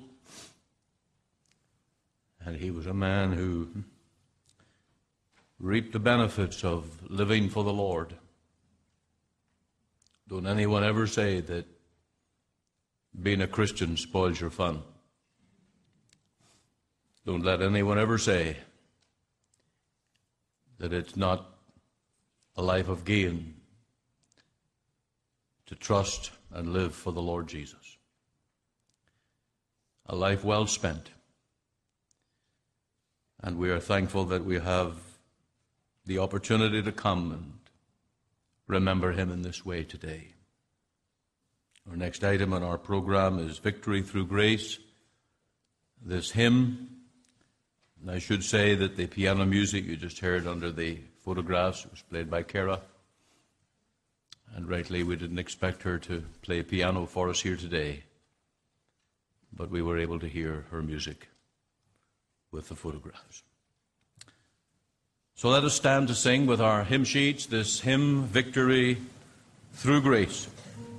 Speaker 1: and he was a man who reaped the benefits of living for the Lord. Don't anyone ever say that being a Christian spoils your fun. Don't let anyone ever say that it's not a life of gain to trust and live for the Lord Jesus. A life well spent. And we are thankful that we have the opportunity to come and remember him in this way today. Our next item on our program is Victory Through Grace. This hymn, and I should say that the piano music you just heard under the photographs was played by Kara. And rightly, we didn't expect her to play piano for us here today, but we were able to hear her music with the photographs. So let us stand to sing with our hymn sheets this hymn, Victory Through Grace.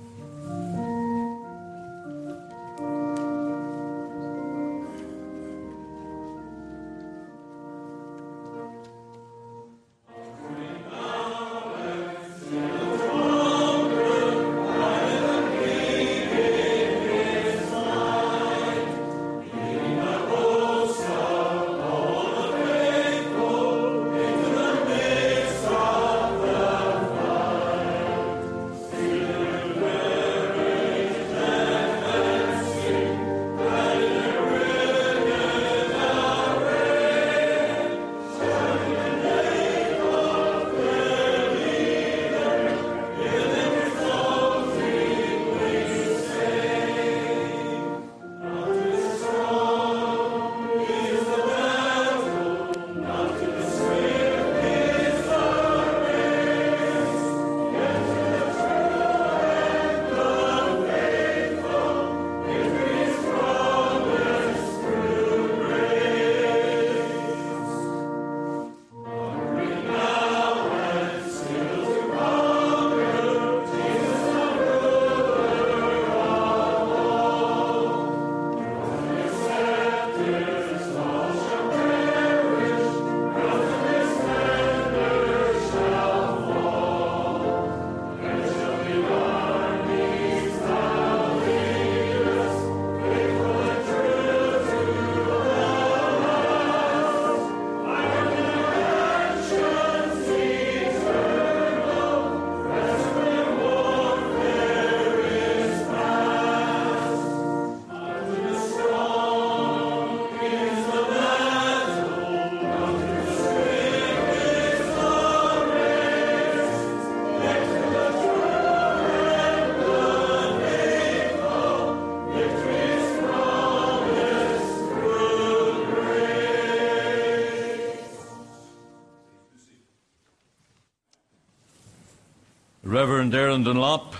Speaker 1: Reverend Aaron Dunlop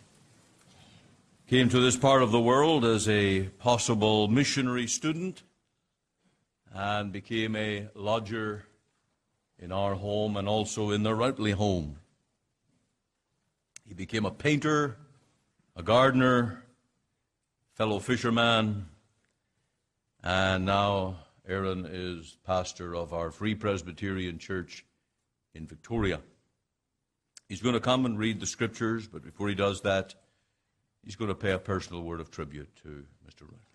Speaker 1: came to this part of the world as a possible missionary student and became a lodger in our home and also in the Routley home. He became a painter, a gardener, fellow fisherman, and now Aaron is pastor of our Free Presbyterian Church in Victoria. He's going to come and read the scriptures, but before he does that, he's going to pay a personal word of tribute to Mr. Routley.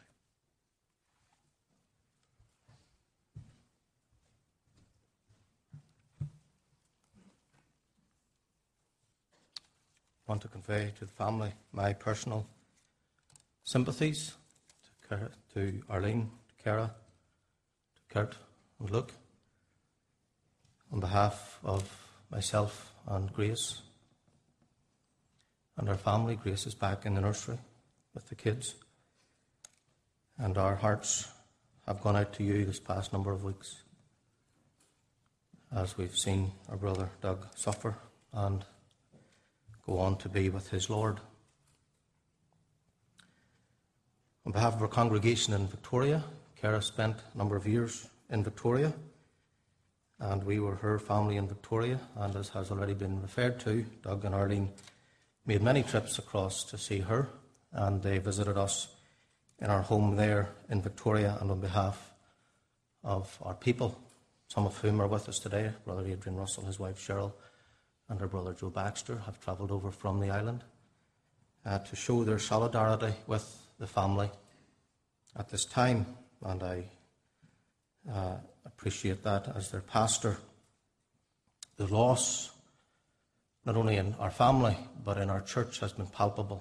Speaker 6: I want to convey to the family my personal sympathies to Arlene, to Cara, to Kurt and Luke. On behalf of myself and Grace and our family, Grace is back in the nursery with the kids, and our hearts have gone out to you this past number of weeks as we've seen our brother Doug suffer and go on to be with his Lord. On behalf of our congregation in Victoria, Cara spent a number of years in Victoria and we were her family in Victoria, and as has already been referred to, Doug and Arlene made many trips across to see her, and they visited us in our home there in Victoria, and on behalf of our people, some of whom are with us today, Brother Adrian Russell, his wife Cheryl, and her brother Joe Baxter have travelled over from the island to show their solidarity with the family at this time, and I appreciate that as their pastor. The loss, not only in our family, but in our church, has been palpable.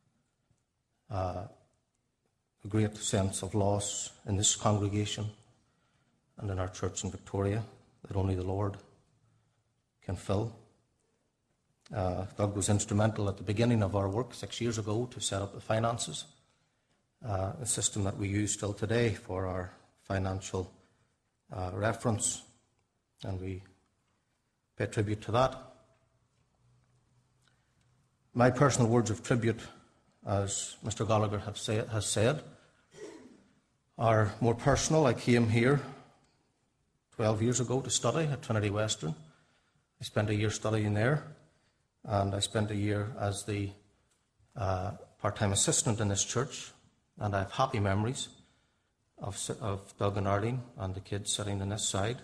Speaker 6: A great sense of loss in this congregation and in our church in Victoria that only the Lord can fill. Doug was instrumental at the beginning of our work 6 years ago to set up the finances, a system that we use still today for our financial reference, and we pay tribute to that. My personal words of tribute, as Mr. Gallagher has said, are more personal. I came here 12 years ago to study at Trinity Western. I spent a year studying there, and I spent a year as the part-time assistant in this church, and I have happy memories of Doug and Arlene and the kids sitting on this side,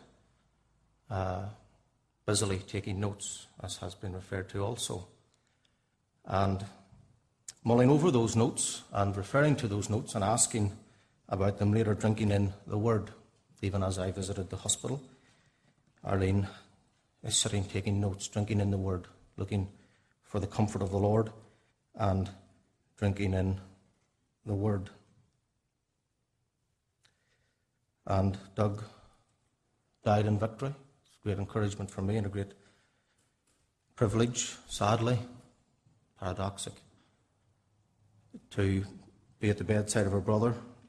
Speaker 6: busily taking notes, as has been referred to also. And mulling over those notes and referring to those notes and asking about them later, drinking in the Word, even as I visited the hospital, Arlene is sitting taking notes, drinking in the Word, looking for the comfort of the Lord and drinking in the Word. And Doug died in victory. It's a great encouragement for me and a great privilege, sadly, paradoxic, to be at the bedside of her brother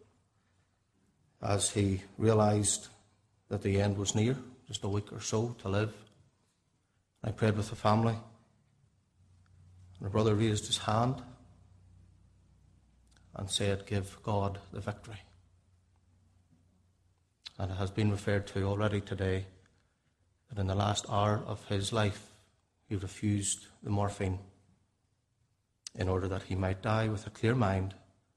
Speaker 6: as he realised that the end was near, just a week or so to live. I prayed with the family, and her brother raised his hand and said, "Give God the victory." And it has been referred to already today that in the last hour of his life, he refused the morphine in order that he might die with a clear mind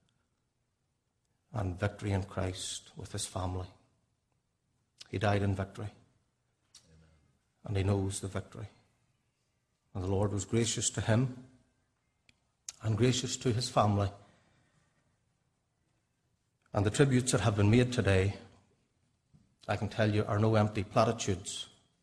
Speaker 6: and victory in Christ with his family. He died in victory, and he knows the victory. And the Lord was gracious to him and gracious to his family. And the tributes that have been made today, I can tell you, are no empty platitudes.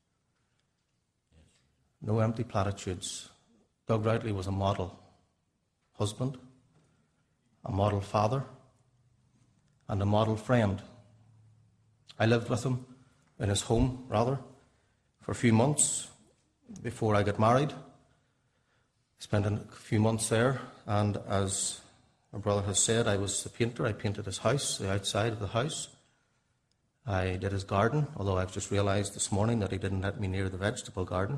Speaker 6: No empty platitudes. Doug Routley was a model husband, a model father, and a model friend. I lived with him in his home, for a few months before I got married. I spent a few months there, and as my brother has said, I was the painter. I painted his house, the outside of the house. I did his garden, although I've just realised this morning that he didn't let me near the vegetable garden.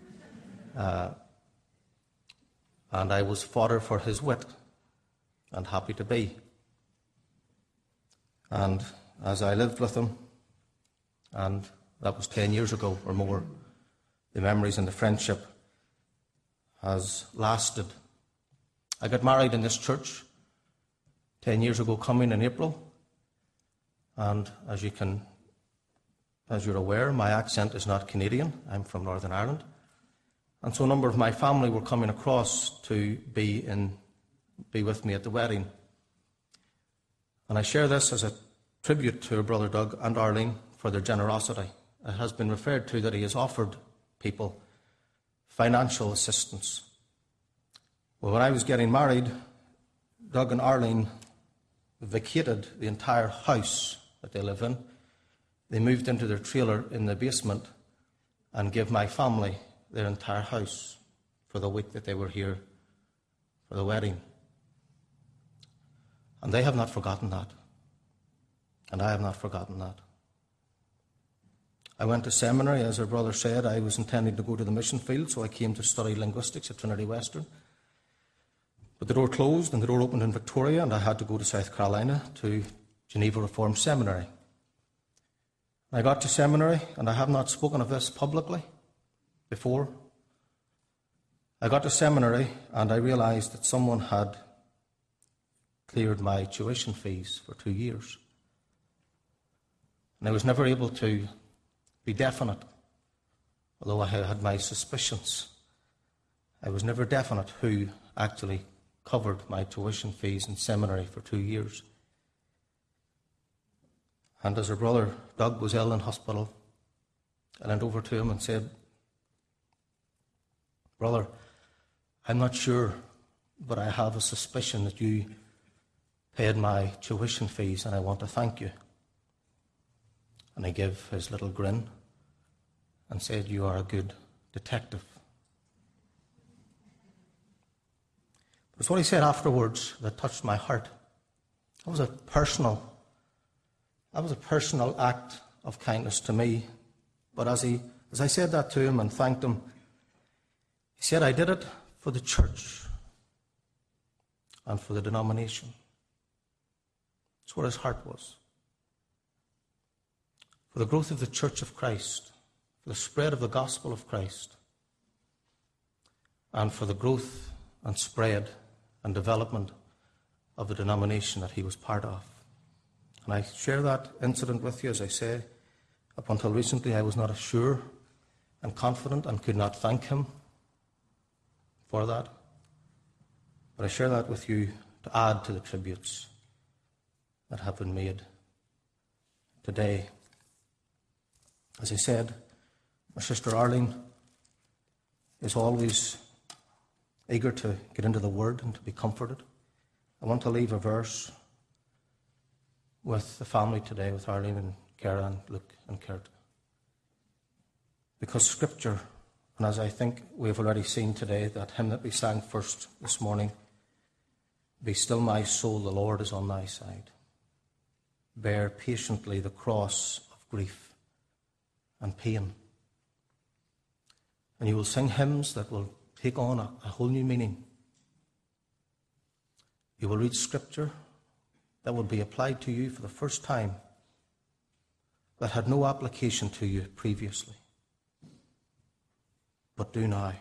Speaker 6: And I was fodder for his wit, and happy to be. And as I lived with him, and that was 10 years ago or more, the memories and the friendship has lasted. I got married in this church 10 years ago coming in April, and as you're aware, my accent is not Canadian. I'm from Northern Ireland. And so a number of my family were coming across to be with me at the wedding. And I share this as a tribute to Brother Doug and Arlene for their generosity. It has been referred to that he has offered people financial assistance. Well, when I was getting married, Doug and Arlene vacated the entire house that they live in. They moved into their trailer in the basement and gave my family their entire house for the week that they were here for the wedding. And they have not forgotten that. And I have not forgotten that. I went to seminary, as our brother said. I was intending to go to the mission field, so I came to study linguistics at Trinity Western. But the door closed and the door opened in Victoria, and I had to go to South Carolina to Geneva Reformed Seminary. I got to seminary, and I have not spoken of this publicly before. I got to seminary, and I realized that someone had cleared my tuition fees for 2 years. And I was never able to be definite, although I had my suspicions. I was never definite who actually covered my tuition fees in seminary for 2 years. And as her brother Doug was ill in hospital, I went over to him and said, "Brother, I'm not sure, but I have a suspicion that you paid my tuition fees, and I want to thank you." And he gave his little grin and said, "You are a good detective." But it's what he said afterwards that touched my heart. That was a personal act of kindness to me. But as I said that to him and thanked him, he said, "I did it for the church and for the denomination." That's what his heart was. For the growth of the Church of Christ, for the spread of the gospel of Christ, and for the growth and spread and development of the denomination that he was part of. And I share that incident with you. As I say, up until recently I was not as sure and confident and could not thank him for that. But I share that with you to add to the tributes that have been made today. As I said, my sister Arlene is always eager to get into the Word and to be comforted. I want to leave a verse with the family today, with Arlene and Cara and Luke and Kurt. Because Scripture, and as I think we've already seen today, that hymn that we sang first this morning, "Be still my soul, the Lord is on thy side. Bear patiently the cross of grief and pain." And you will sing hymns that will take on a whole new meaning. You will read Scripture that will be applied to you for the first time that had no application to you previously. But do now.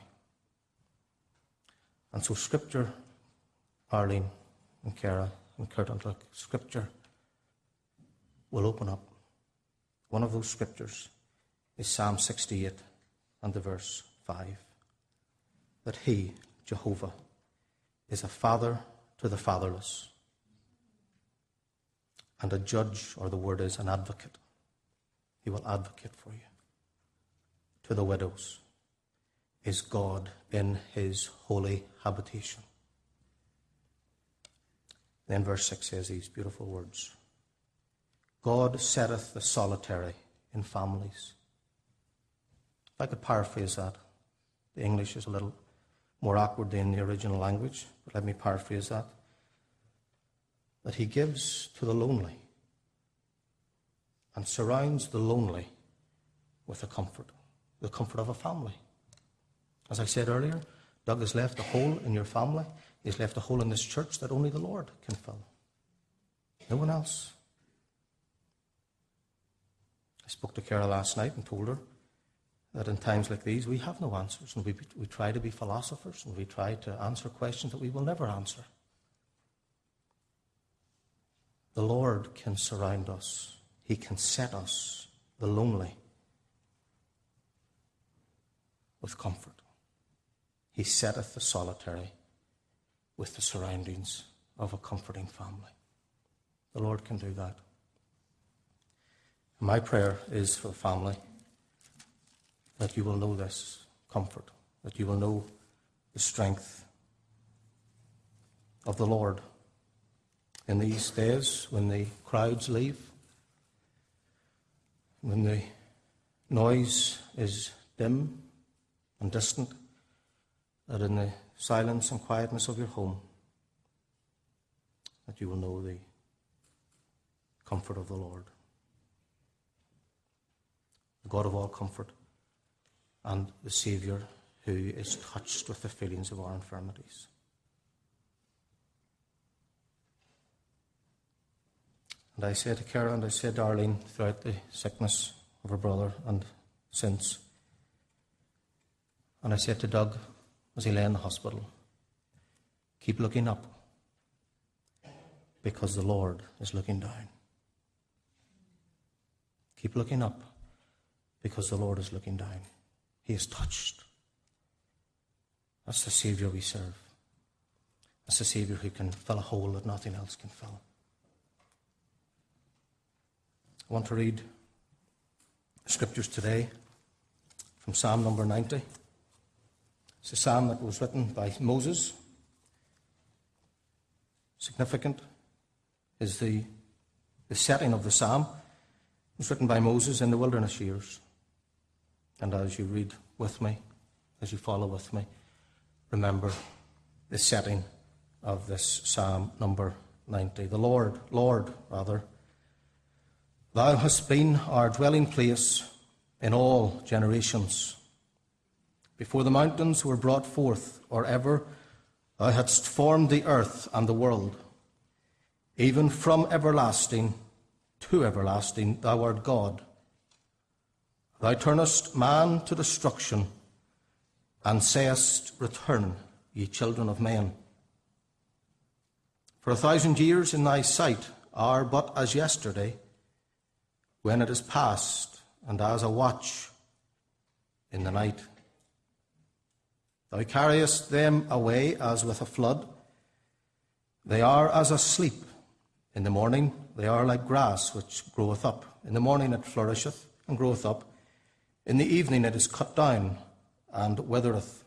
Speaker 6: And so Scripture, Arlene and Cara and Kurt and Luke, Scripture will open up. One of those Scriptures is Psalm 68 and the verse 5. That he, Jehovah, is a father to the fatherless, and a judge, or the word is an advocate. He will advocate for you. To the widows is God in his holy habitation. Then verse 6 says these beautiful words. God setteth the solitary in families. If I could paraphrase that, the English is a little more awkward than the original language, but let me paraphrase that. That he gives to the lonely and surrounds the lonely with the comfort of a family. As I said earlier, Doug has left a hole in your family. He's left a hole in this church that only the Lord can fill. No one else. I spoke to Cara last night and told her that in times like these we have no answers, and we try to be philosophers, and we try to answer questions that we will never answer. The Lord can surround us. He can set us, the lonely, with comfort. He setteth the solitary with the surroundings of a comforting family. The Lord can do that. My prayer is for the family that you will know this comfort, that you will know the strength of the Lord in these days when the crowds leave, when the noise is dim and distant, that in the silence and quietness of your home, that you will know the comfort of the Lord, the God of all comfort, and the Saviour who is touched with the feelings of our infirmities. And I said to Cara and I said to Arlene throughout the sickness of a brother and since. And I said to Doug, as he lay in the hospital, keep looking up, because the Lord is looking down. Keep looking up, because the Lord is looking down. He is touched. That's the Saviour we serve. That's the Saviour who can fill a hole that nothing else can fill. I want to read the scriptures today from Psalm number 90. It's a psalm that was written by Moses. Significant is the setting of the psalm. It was written by Moses in the wilderness years. And as you read with me, as you follow with me, remember the setting of this psalm number 90. The Lord, Thou hast been our dwelling place in all generations. Before the mountains were brought forth, or ever Thou hadst formed the earth and the world. Even from everlasting to everlasting, Thou art God. Thou turnest man to destruction, and sayest, Return, ye children of men. For 1,000 years in Thy sight are but as yesterday, when it is past, and as a watch in the night. Thou carriest them away as with a flood. They are as asleep. In the morning they are like grass which groweth up. In the morning it flourisheth and groweth up. In the evening it is cut down and withereth.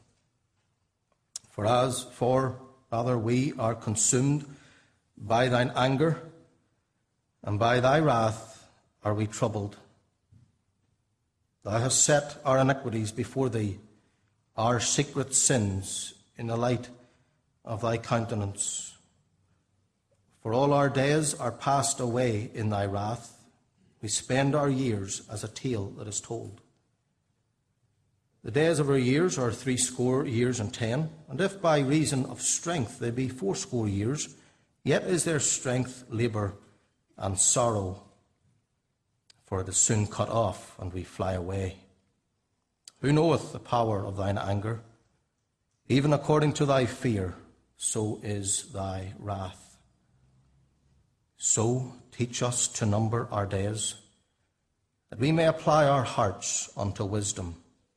Speaker 6: For we are consumed by Thine anger, and by Thy wrath are we troubled. Thou hast set our iniquities before Thee, our secret sins in the light of Thy countenance. For all our days are passed away in Thy wrath. We spend our years as a tale that is told. The days of our years are 80 years and 10, and if by reason of strength they be 80 years, yet is their strength labour and sorrow. For it is soon cut off, and we fly away. Who knoweth the power of Thine anger? Even according to Thy fear, so is Thy wrath. So teach us to number our days, that we may apply our hearts unto wisdom.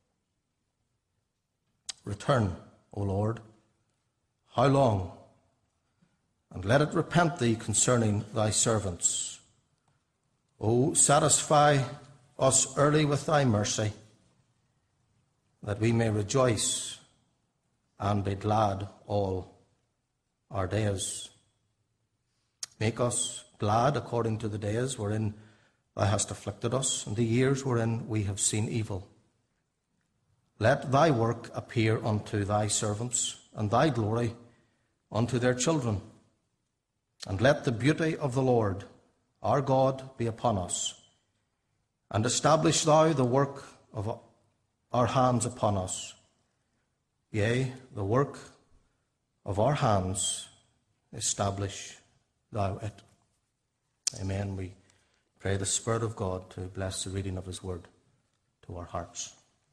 Speaker 6: Return, O Lord, how long? And let it repent Thee concerning Thy servants. O satisfy us early with Thy mercy, that we may rejoice and be glad all our days. Make us glad according to the days wherein Thou hast afflicted us, and the years wherein we have seen evil. Let Thy work appear unto Thy servants, and Thy glory unto their children. And let the beauty of the Lord our God be upon us, and establish Thou the work of our hands upon us. Yea, the work of our hands, establish Thou it. Amen. We pray the Spirit of God to bless the reading of His word to our hearts.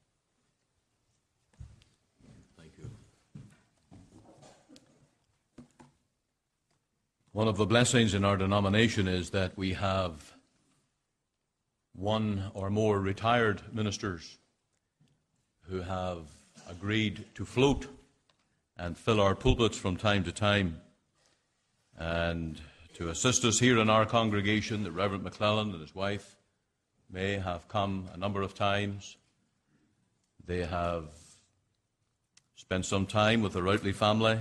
Speaker 1: Thank you. One of the blessings in our denomination is that we have one or more retired ministers who have agreed to float and fill our pulpits from time to time. And to assist us here in our congregation, the Reverend McClellan and his wife may have come a number of times. They have spent some time with the Routley family.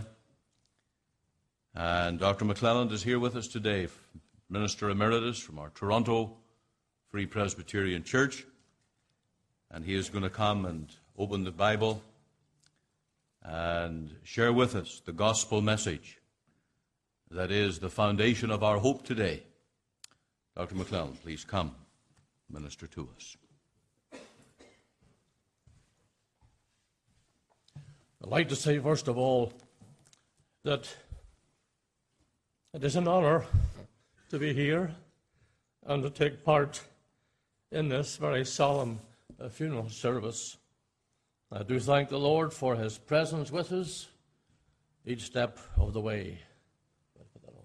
Speaker 1: And Dr. McClelland is here with us today, Minister Emeritus from our Toronto Free Presbyterian Church. And he is going to come and open the Bible and share with us the gospel message that is the foundation of our hope today. Dr. McClelland, please come, minister to us.
Speaker 7: I'd like to say, first of all, that it is an honor to be here and to take part in this very solemn funeral service. I do thank the Lord for his presence with us each step of the way. Put that on.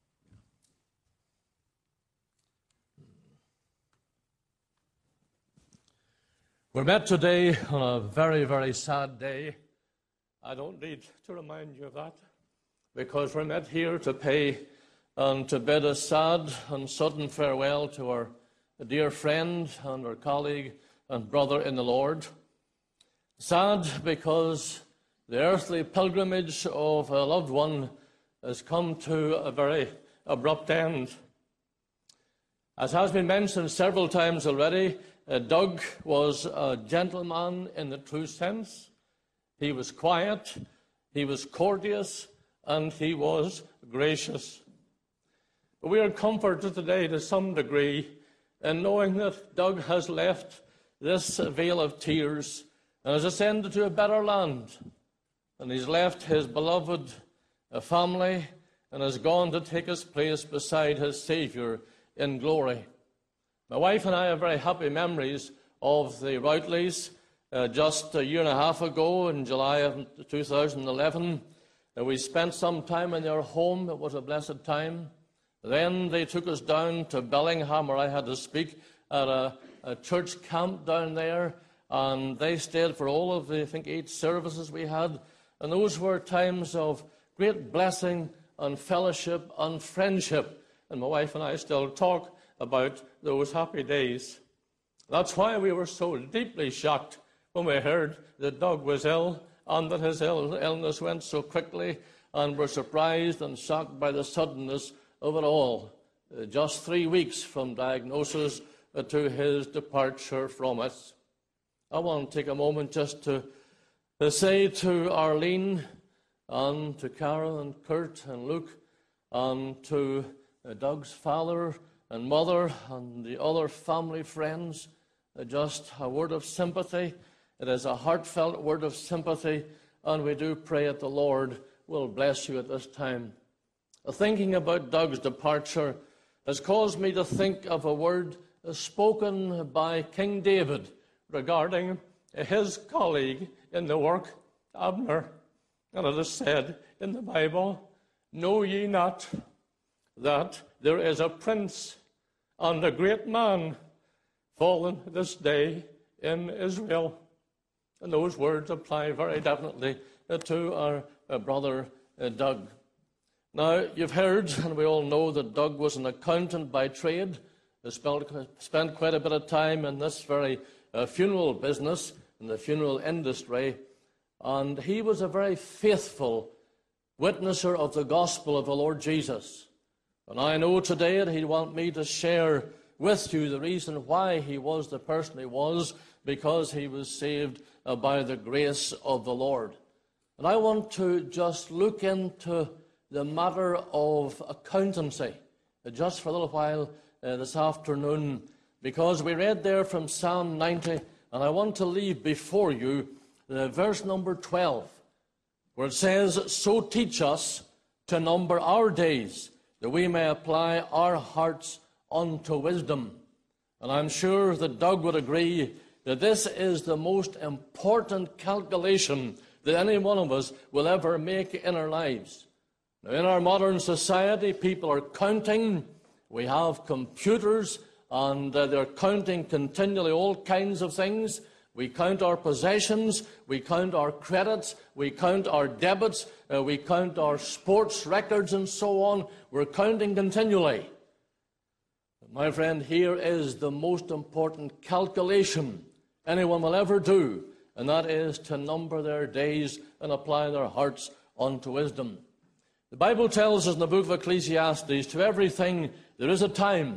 Speaker 7: We're met today on a very, very sad day. I don't need to remind you of that, because we're met here to pay and to bid a sad and sudden farewell to our dear friend and our colleague and brother in the Lord. Sad because the earthly pilgrimage of a loved one has come to a very abrupt end. As has been mentioned several times already, Doug was a gentleman in the true sense. He was quiet, he was courteous, and he was gracious. We are comforted today to some degree in knowing that Doug has left this vale of tears and has ascended to a better land. And he's left his beloved family and has gone to take his place beside his Saviour in glory. My wife and I have very happy memories of the Routleys. Just a year and a half ago, in July of 2011, we spent some time in their home. It was a blessed time. Then they took us down to Bellingham, where I had to speak at a church camp down there, and they stayed for all of the, I think, 8 services we had. And those were times of great blessing and fellowship and friendship. And my wife and I still talk about those happy days. That's why we were so deeply shocked when we heard that Doug was ill and that his illness went so quickly, and were surprised and shocked by the suddenness of it all. Just 3 weeks from diagnosis to his departure from us. I want to take a moment just to say to Arlene and to Carol and Kurt and Luke and to Doug's father and mother and the other family friends, just a word of sympathy. It is a heartfelt word of sympathy, and we do pray that the Lord will bless you at this time. Thinking about Doug's departure has caused me to think of a word spoken by King David regarding his colleague in the work, Abner. And it is said in the Bible, "Know ye not that there is a prince and a great man fallen this day in Israel?" And those words apply very definitely to our brother Doug. Now, you've heard, and we all know, that Doug was an accountant by trade. He spent quite a bit of time in this very funeral business, in the funeral industry, and he was a very faithful witnesser of the gospel of the Lord Jesus. And I know today that he'd want me to share with you the reason why he was the person he was, because he was saved by the grace of the Lord. And I want to just look into the matter of accountancy just for a little while this afternoon, because we read there from Psalm 90, and I want to leave before you verse number 12, where it says, "So teach us to number our days, that we may apply our hearts unto wisdom." And I'm sure that Doug would agree that this is the most important calculation that any one of us will ever make in our lives. Now, in our modern society, people are counting. We have computers, and they're counting continually all kinds of things. We count our possessions, we count our credits, we count our debits, we count our sports records, and so on. We're counting continually. But my friend, here is the most important calculation anyone will ever do, and that is to number their days and apply their hearts unto wisdom. The Bible tells us in the book of Ecclesiastes, to everything there is a time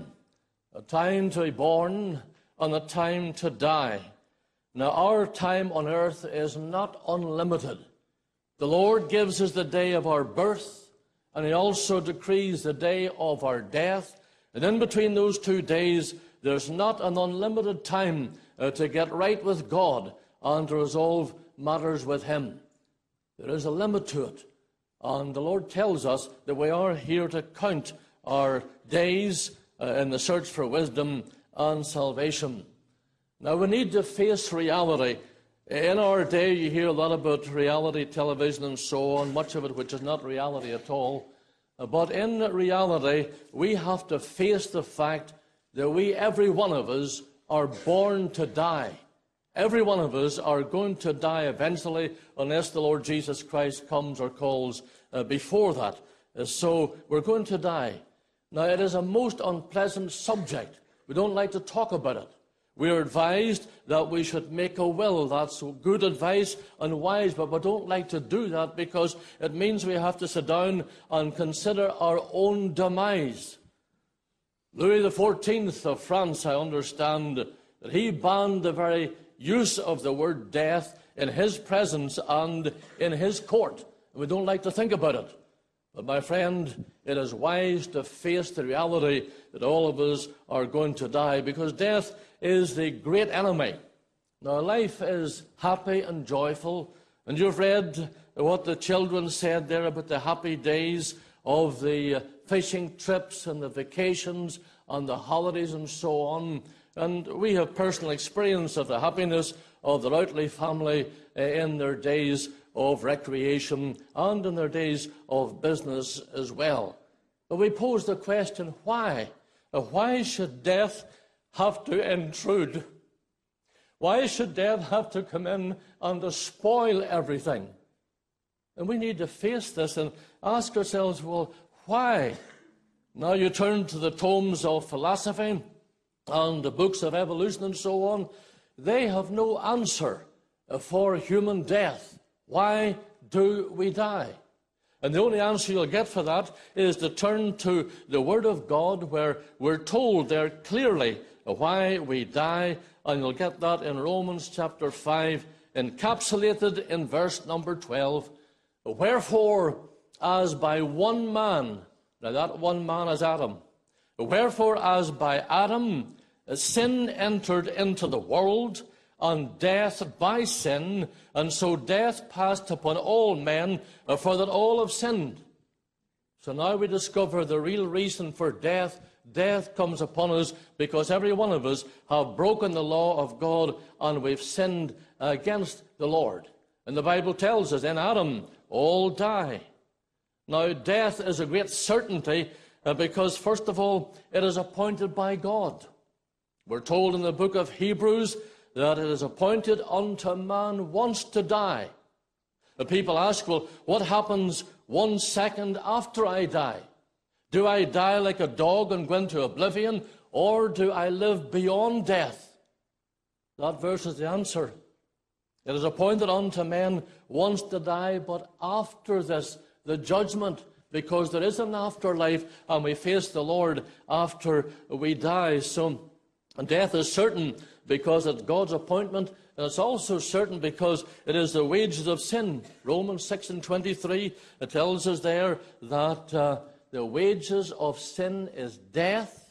Speaker 7: to be born and a time to die. Now, our time on earth is not unlimited. The Lord gives us the day of our birth, and he also decrees the day of our death. And in between those 2 days, there's not an unlimited time to get right with God and to resolve matters with him. There is a limit to it. And the Lord tells us that we are here to count our days in the search for wisdom and salvation. Now, we need to face reality. In our day, you hear a lot about reality television and so on, much of it which is not reality at all. But in reality, we have to face the fact that every one of us, are born to die. Every one of us are going to die eventually, unless the Lord Jesus Christ comes or calls before that. So we're going to die. Now, it is a most unpleasant subject. We don't like to talk about it. We are advised that we should make a will. That's good advice and wise, but we don't like to do that because it means we have to sit down and consider our own demise. Louis XIV of France, I understand, that he banned the very use of the word death in his presence and in his court. And we don't like to think about it. But my friend, it is wise to face the reality that all of us are going to die, because death is the great enemy. Now, life is happy and joyful, and you've read what the children said there about the happy days of the fishing trips and the vacations and the holidays and so on. And we have personal experience of the happiness of the Routley family in their days of recreation and in their days of business as well. But we pose the question, why? Why should death have to intrude? Why should death have to come in and to spoil everything? And we need to face this and ask ourselves, well, why? Now you turn to the tomes of philosophy and the books of evolution and so on. They have no answer for human death. Why do we die? And the only answer you'll get for that is to turn to the Word of God, where we're told there clearly why we die. And you'll get that in Romans chapter 5, encapsulated in verse number 12. Wherefore, as by one man, now that one man is Adam. Wherefore, as by Adam sin entered into the world, and death by sin, and so death passed upon all men, for that all have sinned. So now we discover the real reason for death. Death comes upon us because every one of us have broken the law of God, and we've sinned against the Lord. And the Bible tells us, in Adam, all die. Now, death is a great certainty because, first of all, it is appointed by God. We're told in the book of Hebrews that it is appointed unto man once to die. The people ask, well, what happens 1 second after I die? Do I die like a dog and go into oblivion, or do I live beyond death? That verse is the answer. It is appointed unto men once to die, but after this, the judgment, because there is an afterlife, and we face the Lord after we die. So death is certain because it's God's appointment, and it's also certain because it is the wages of sin. Romans 6:23, it tells us there that the wages of sin is death,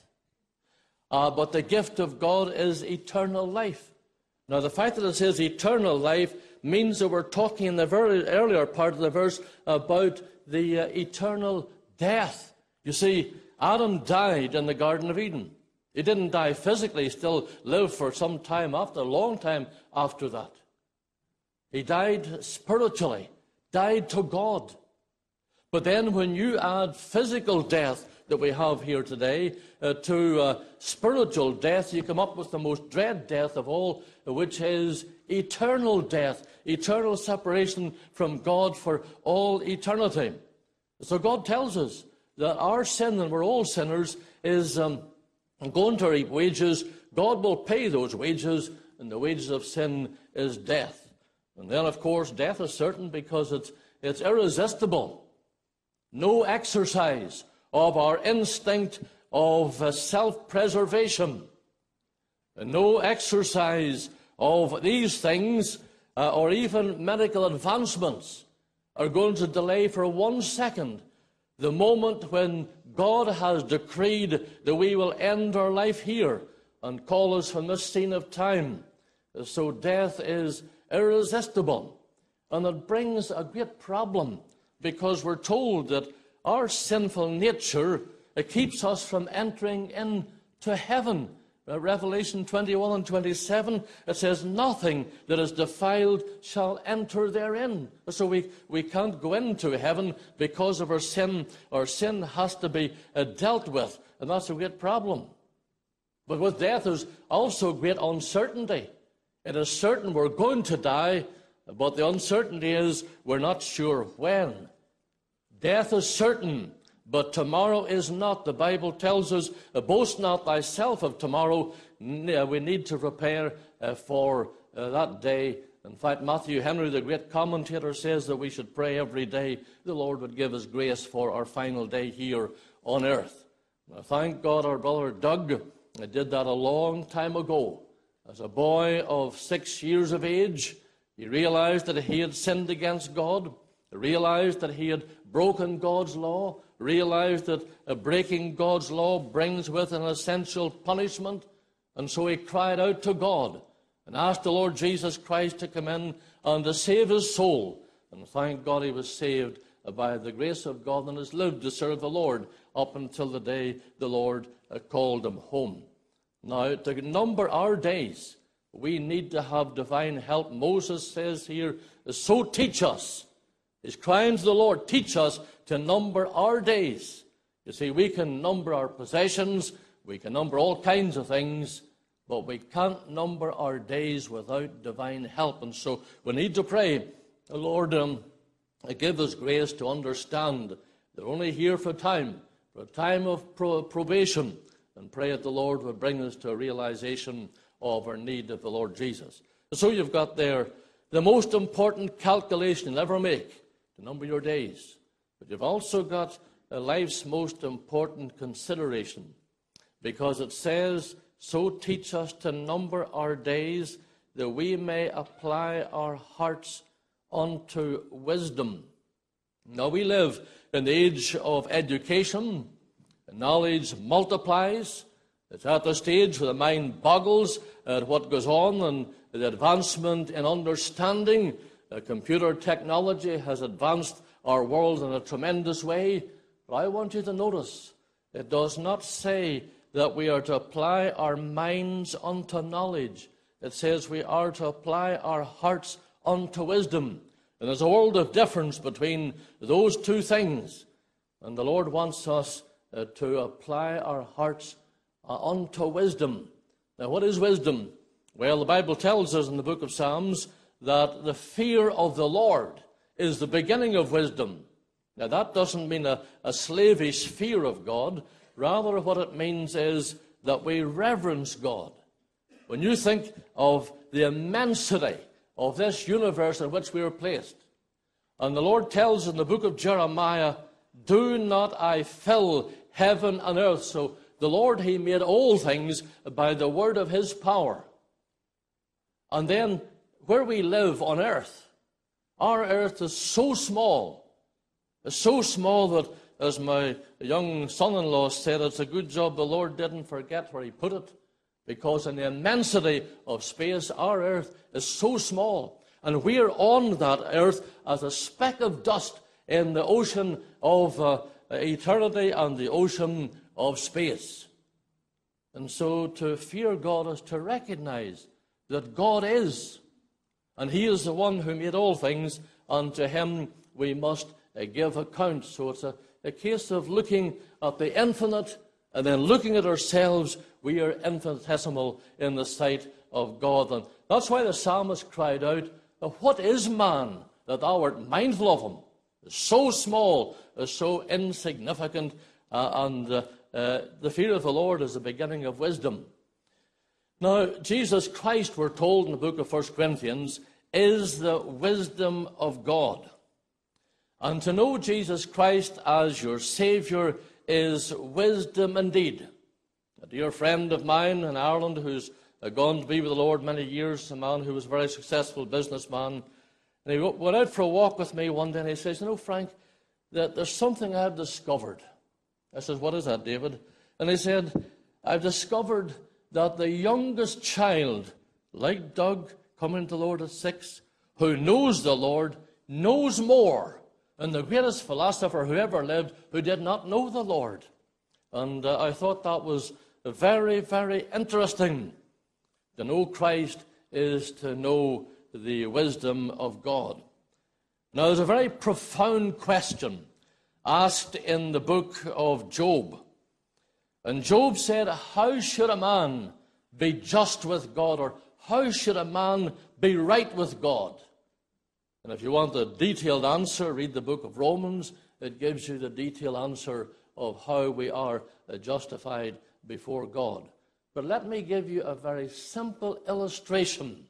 Speaker 7: but the gift of God is eternal life. Now, the fact that it says eternal life means that we're talking in the very earlier part of the verse about the eternal death. You see, Adam died in the Garden of Eden. He didn't die physically. He still lived for some time after, a long time after that. He died spiritually, died to God. But then when you add physical death that we have here today to spiritual death, you come up with the most dread death of all, which is eternal death, eternal separation from God for all eternity. So God tells us that our sin, and we're all sinners, is going to reap wages. God will pay those wages, and the wages of sin is death. And then, of course, death is certain because it's irresistible. No exercise of our instinct of self-preservation, and no exercise of these things or even medical advancements are going to delay for 1 second the moment when God has decreed that we will end our life here and call us from this scene of time. So death is irresistible. And it brings a great problem, because we're told that our sinful nature, it keeps us from entering into heaven. Revelation 21 and 27, it says, nothing that is defiled shall enter therein. So we can't go into heaven because of our sin. Our sin has to be dealt with, and that's a great problem. But with death, there's also great uncertainty. It is certain we're going to die, but the uncertainty is we're not sure when. Death is certain, but tomorrow is not. The Bible tells us, boast not thyself of tomorrow. We need to prepare for that day. In fact, Matthew Henry, the great commentator, says that we should pray every day the Lord would give us grace for our final day here on earth. Now, thank God our brother Doug did that a long time ago. As a boy of 6 years of age, he realized that he had sinned against God, realized that he had broken God's law, realized that breaking God's law brings with an essential punishment, and so he cried out to God and asked the Lord Jesus Christ to come in and to save his soul. And thank God he was saved by the grace of God and has lived to serve the Lord up until the day the Lord called him home. Now, to number our days, we need to have divine help. Moses says here, so teach us. He's crying to the Lord, teach us to number our days. You see, we can number our possessions, we can number all kinds of things, but we can't number our days without divine help. And so we need to pray, Lord, give us grace to understand that we're only here for a time of probation, and pray that the Lord would bring us to a realization of our need of the Lord Jesus. So you've got there the most important calculation you'll ever make, to number your days. But you've also got life's most important consideration, because it says, so teach us to number our days, that we may apply our hearts unto wisdom. Now we live in the age of education. Knowledge multiplies. It's at the stage where the mind boggles at what goes on, and the advancement in understanding. Computer technology has advanced our world in a tremendous way. But I want you to notice, it does not say that we are to apply our minds unto knowledge. It says we are to apply our hearts unto wisdom. And there's a world of difference between those two things. And the Lord wants us to apply our hearts unto wisdom. Now, what is wisdom? Well, the Bible tells us in the book of Psalms that the fear of the Lord is the beginning of wisdom. Now, that doesn't mean a slavish fear of God. Rather, what it means is that we reverence God. When you think of the immensity of this universe in which we are placed, and the Lord tells in the book of Jeremiah, do not I fill heaven and earth? So the Lord, he made all things by the word of his power. And then where we live on earth, our earth is so small. It's so small that, as my young son-in-law said, it's a good job the Lord didn't forget where he put it, because in the immensity of space, our earth is so small. And we're on that earth as a speck of dust in the ocean of eternity and the ocean of space. And so to fear God is to recognize that God is, and he is the one who made all things, and to him we must give account. So it's a case of looking at the infinite and then looking at ourselves. We are infinitesimal in the sight of God. And that's why the psalmist cried out, what is man that thou art mindful of him? So small, so insignificant, and the fear of the Lord is the beginning of wisdom. Now, Jesus Christ, we're told in the book of 1 Corinthians, is the wisdom of God. And to know Jesus Christ as your Savior is wisdom indeed. A dear friend of mine in Ireland who's gone to be with the Lord many years, a man who was a very successful businessman, and he went out for a walk with me one day, and he says, you know, Frank, that there's something I've discovered. I said, what is that, David? And he said, I've discovered that the youngest child, like Doug, coming to the Lord at 6, who knows the Lord, knows more than the greatest philosopher who ever lived, who did not know the Lord. And I thought that was very, very interesting. To know Christ is to know the wisdom of God. Now, there's a very profound question asked in the book of Job. And Job said, how should a man be just with God? Or how should a man be right with God? And if you want a detailed answer, read the book of Romans. It gives you the detailed answer of how we are justified before God. But let me give you a very simple illustration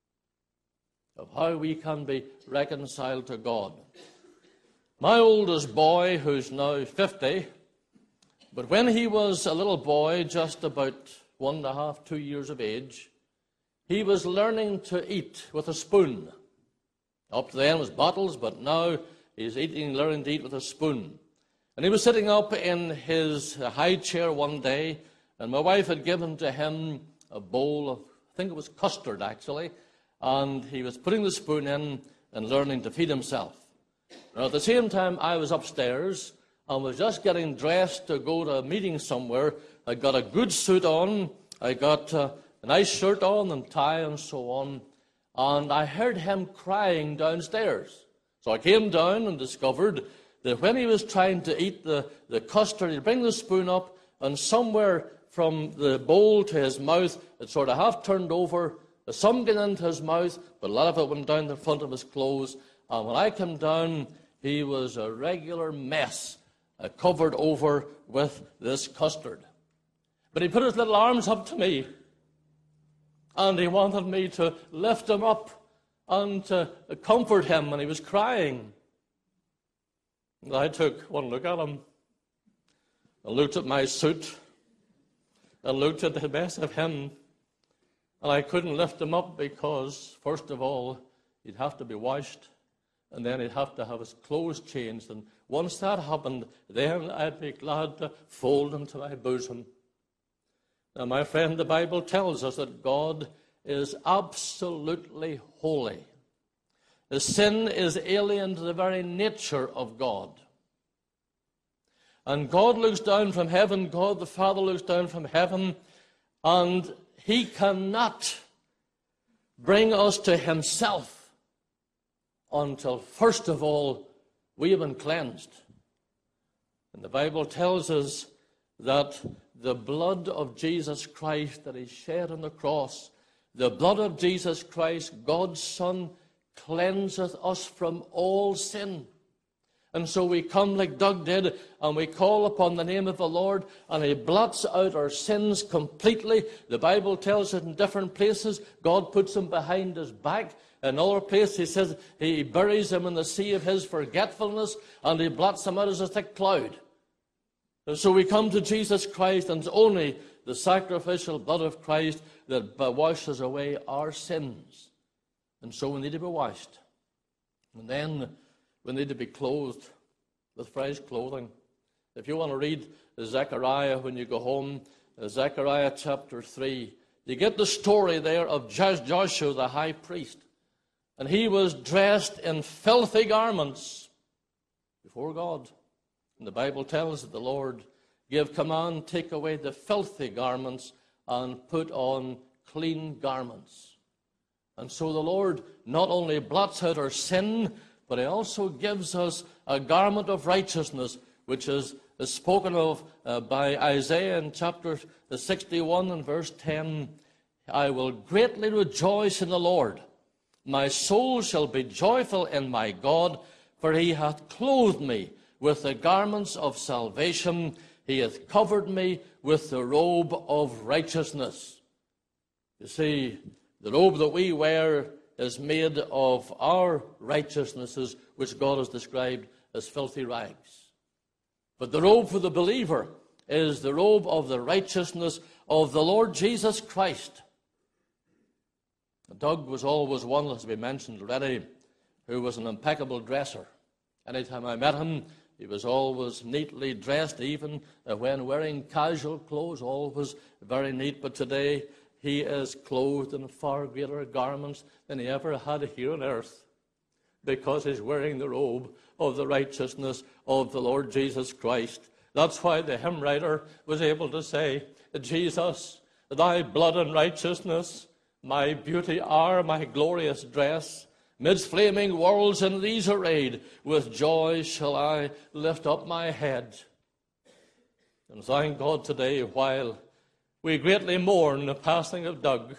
Speaker 7: of how we can be reconciled to God. My oldest boy, who's now 50, but when he was a little boy, just about 1.5, 2 years of age, he was learning to eat with a spoon. Up to then was bottles, but now he's learning to eat with a spoon. And he was sitting up in his high chair one day, and my wife had given to him a bowl of, I think it was custard actually, and he was putting the spoon in and learning to feed himself. Now at the same time, I was upstairs and was just getting dressed to go to a meeting somewhere. I got a good suit on, I got a nice shirt on and tie and so on, and I heard him crying downstairs. So I came down and discovered that when he was trying to eat the custard, he'd bring the spoon up, and somewhere from the bowl to his mouth, it sort of half turned over. Some got into his mouth, but a lot of it went down the front of his clothes. And when I came down, he was a regular mess, covered over with this custard. But he put his little arms up to me, and he wanted me to lift him up and to comfort him when he was crying. And I took one look at him, and looked at my suit, and looked at the mess of him, and I couldn't lift him up because, first of all, he'd have to be washed, and then he'd have to have his clothes changed. And once that happened, then I'd be glad to fold him to my bosom. Now, my friend, the Bible tells us that God is absolutely holy. The sin is alien to the very nature of God. And God looks down from heaven, God the Father looks down from heaven, and he cannot bring us to himself until, first of all, we have been cleansed. And the Bible tells us that the blood of Jesus Christ that is shed on the cross, the blood of Jesus Christ, God's Son, cleanseth us from all sin. And so we come like Doug did, and we call upon the name of the Lord, and he blots out our sins completely. The Bible tells us in different places, God puts them behind his back. In another place, he says he buries them in the sea of his forgetfulness, and he blots them out as a thick cloud. And so we come to Jesus Christ, and it's only the sacrificial blood of Christ that washes away our sins. And so we need to be washed. And then we need to be clothed with fresh clothing. If you want to read Zechariah when you go home, Zechariah chapter 3, you get the story there of Joshua the high priest. And he was dressed in filthy garments before God. And the Bible tells that the Lord gave command, take away the filthy garments and put on clean garments. And so the Lord not only blots out our sin, but he also gives us a garment of righteousness, which is spoken of by Isaiah in chapter 61 and verse 10. I will greatly rejoice in the Lord. My soul shall be joyful in my God, for he hath clothed me with the garments of salvation. He hath covered me with the robe of righteousness. You see, the robe that we wear is made of our righteousnesses, which God has described as filthy rags. But the robe for the believer is the robe of the righteousness of the Lord Jesus Christ. Doug was always one, as we mentioned already, who was an impeccable dresser. Anytime I met him, he was always neatly dressed, even when wearing casual clothes, always very neat. But today, he is clothed in far greater garments than he ever had here on earth, because he's wearing the robe of the righteousness of the Lord Jesus Christ. That's why the hymn writer was able to say, Jesus, thy blood and righteousness, my beauty are my glorious dress. Midst flaming worlds in these arrayed, with joy shall I lift up my head. And thank God today, while we greatly mourn the passing of Doug,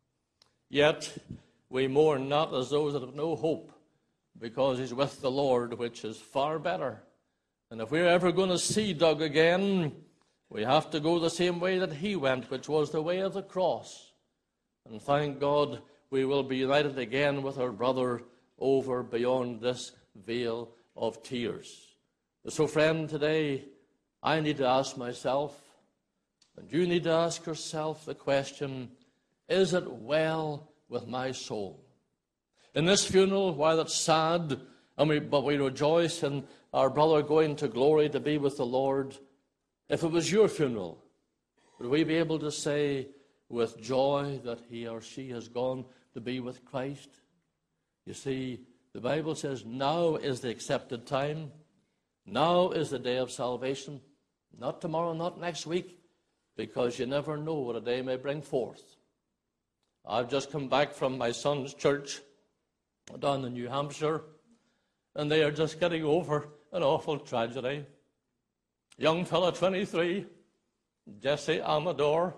Speaker 7: yet we mourn not as those that have no hope, because he's with the Lord, which is far better. And if we're ever going to see Doug again, we have to go the same way that he went, which was the way of the cross. And thank God we will be united again with our brother over beyond this veil of tears. So, friend, today I need to ask myself, and you need to ask yourself the question, is it well with my soul? In this funeral, while it's sad, but we rejoice in our brother going to glory to be with the Lord, if it was your funeral, would we be able to say with joy that he or she has gone to be with Christ? You see, the Bible says now is the accepted time. Now is the day of salvation. Not tomorrow, not next week, because you never know what a day may bring forth. I've just come back from my son's church down in New Hampshire, and they are just getting over an awful tragedy. Young fella, 23, Jesse Amador,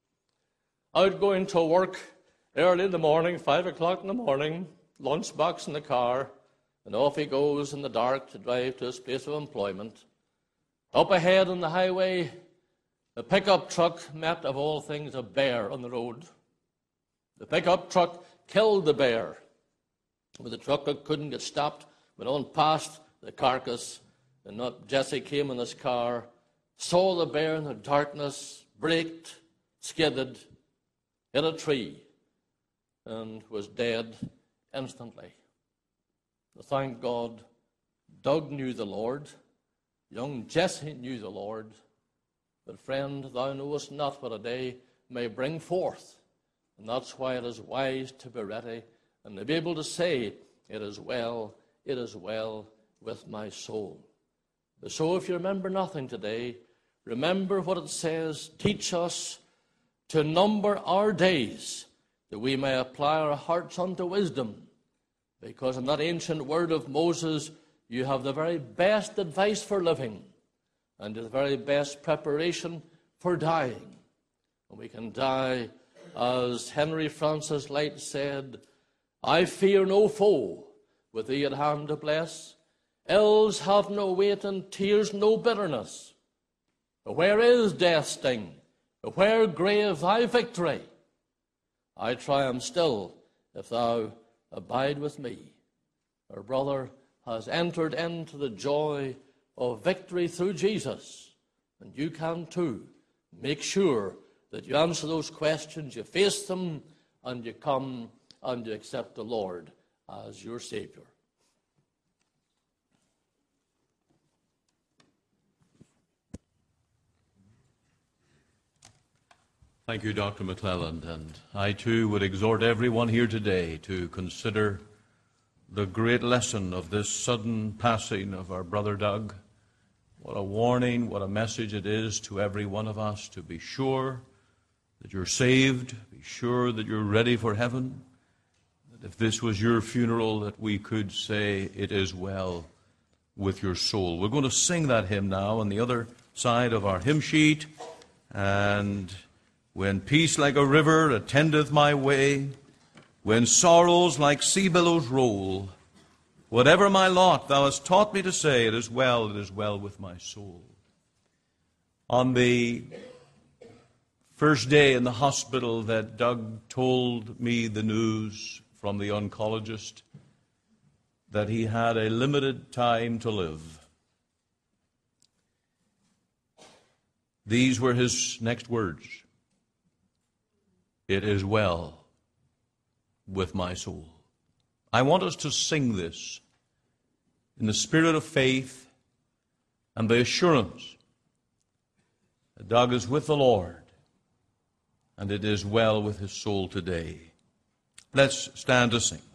Speaker 7: out going to work early in the morning, 5 o'clock in the morning, lunchbox in the car, and off he goes in the dark to drive to his place of employment. Up ahead on the highway, a pickup truck met, of all things, a bear on the road. The pickup truck killed the bear, but the truck couldn't get stopped, went on past the carcass, and Jesse came in his car, saw the bear in the darkness, braked, skidded, hit a tree, and was dead instantly. But thank God, Doug knew the Lord, young Jesse knew the Lord, but friend, thou knowest not what a day may bring forth, and that's why it is wise to be ready and to be able to say, it is well with my soul. So if you remember nothing today, remember what it says, teach us to number our days, that we may apply our hearts unto wisdom. Because in that ancient word of Moses, you have the very best advice for living and the very best preparation for dying. And we can die, as Henry Francis Lyte said, I fear no foe, with thee at hand to bless. Ills have no weight and tears no bitterness. Where is death's sting? Where, grave, thy victory? I triumph still if thou abide with me. Our brother has entered into the joy of victory through Jesus, and you can too. Make sure that you answer those questions, you face them, and you come and you accept the Lord as your Savior.
Speaker 1: Thank you, Dr. McClelland, and I too would exhort everyone here today to consider the great lesson of this sudden passing of our brother Doug. What a warning, what a message it is to every one of us to be sure that you're saved, be sure that you're ready for heaven, that if this was your funeral, that we could say it is well with your soul. We're going to sing that hymn now on the other side of our hymn sheet, and when peace like a river attendeth my way, when sorrows like sea billows roll, whatever my lot, thou hast taught me to say, it is well with my soul. On the first day in the hospital that Doug told me the news from the oncologist that he had a limited time to live, these were his next words. It is well with my soul. I want us to sing this in the spirit of faith and the assurance that Doug is with the Lord and it is well with his soul today. Let's stand to sing.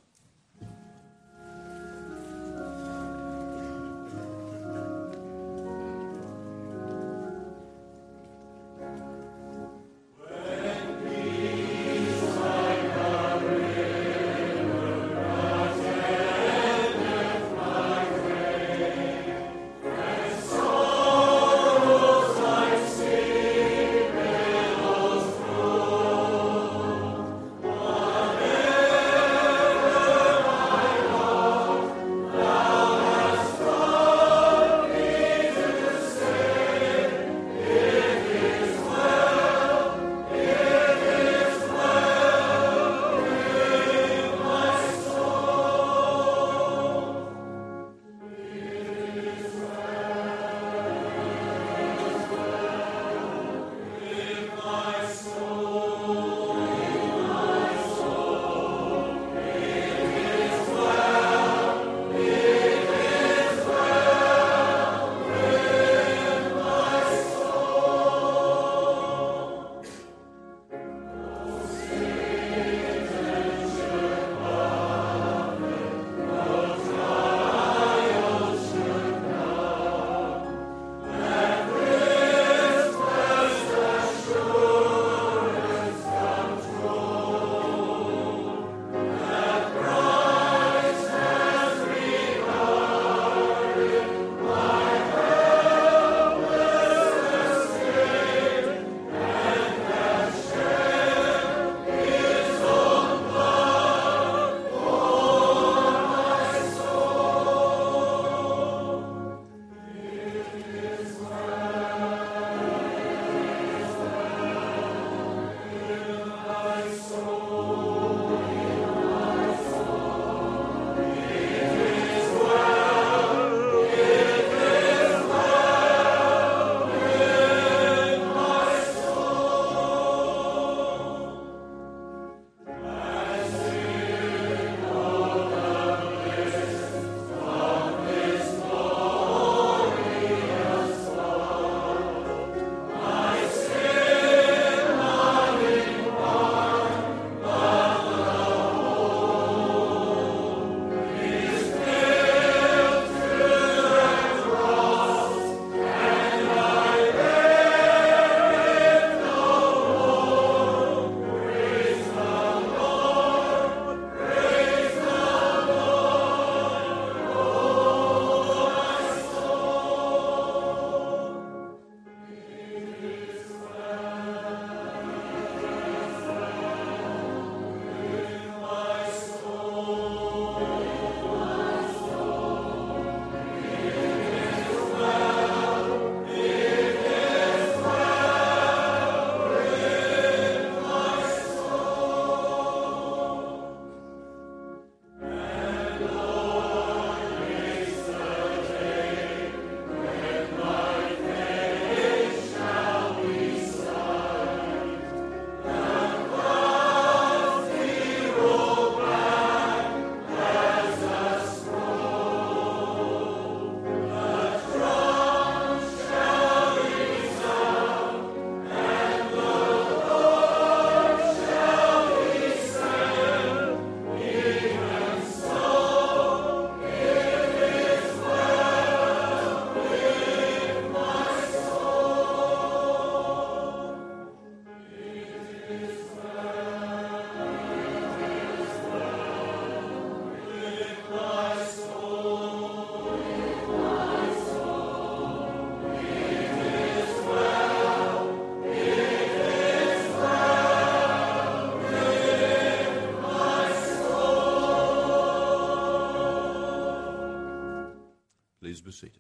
Speaker 1: Please be seated.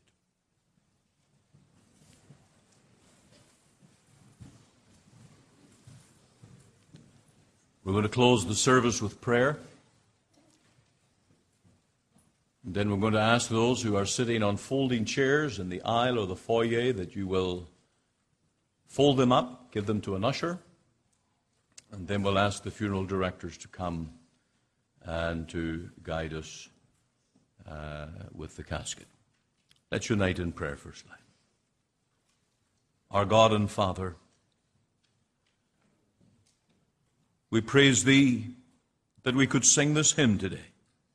Speaker 1: We're going to close the service with prayer. And then we're going to ask those who are sitting on folding chairs in the aisle or the foyer that you will fold them up, give them to an usher, and then we'll ask the funeral directors to come and to guide us with the casket. Let's unite in prayer firstly. Our God and Father, we praise Thee that we could sing this hymn today.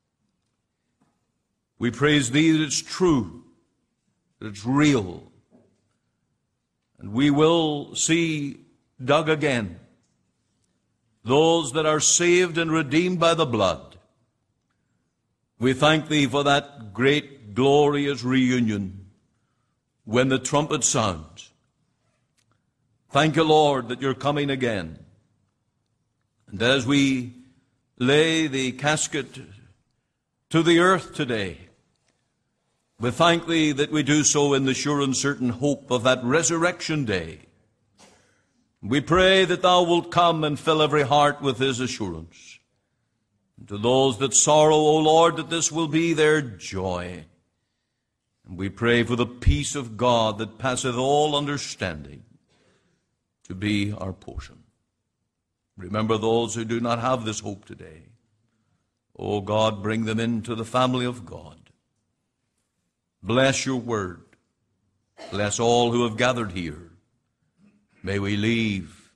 Speaker 1: We praise Thee that it's true, that it's real. And we will see Doug again. Those that are saved and redeemed by the blood. We thank Thee for that great, glorious reunion when the trumpet sounds. Thank you, Lord, that You're coming again. And as we lay the casket to the earth today, we thank Thee that we do so in the sure and certain hope of that resurrection day. We pray that Thou wilt come and fill every heart with this assurance. And to those that sorrow, O Lord, that this will be their joy. And we pray for the peace of God that passeth all understanding to be our portion. Remember those who do not have this hope today. O God, bring them into the family of God. Bless Your word. Bless all who have gathered here. May we leave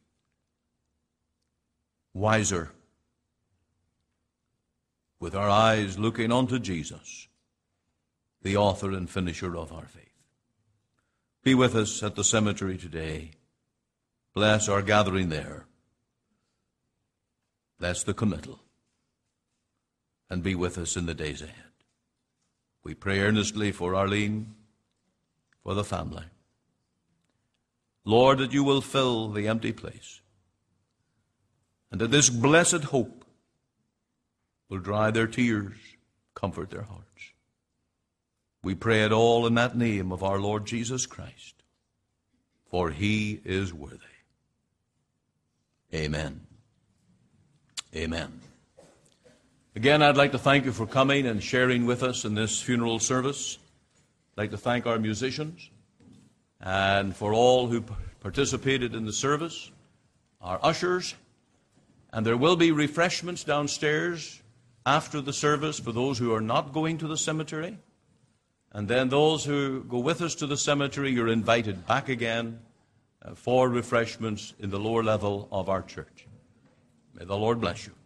Speaker 1: wiser, with our eyes looking unto Jesus, the author and finisher of our faith. Be with us at the cemetery today. Bless our gathering there. Bless the committal. And be with us in the days ahead. We pray earnestly for Arlene, for the family. Lord, that You will fill the empty place. And that this blessed hope will dry their tears, comfort their hearts. We pray it all in that name of our Lord Jesus Christ, for He is worthy. Amen. Amen. Again, I'd like to thank you for coming and sharing with us in this funeral service. I'd like to thank our musicians and for all who participated in the service, our ushers, and there will be refreshments downstairs after the service for those who are not going to the cemetery. And then those who go with us to the cemetery, you're invited back again for refreshments in the lower level of our church. May the Lord bless you.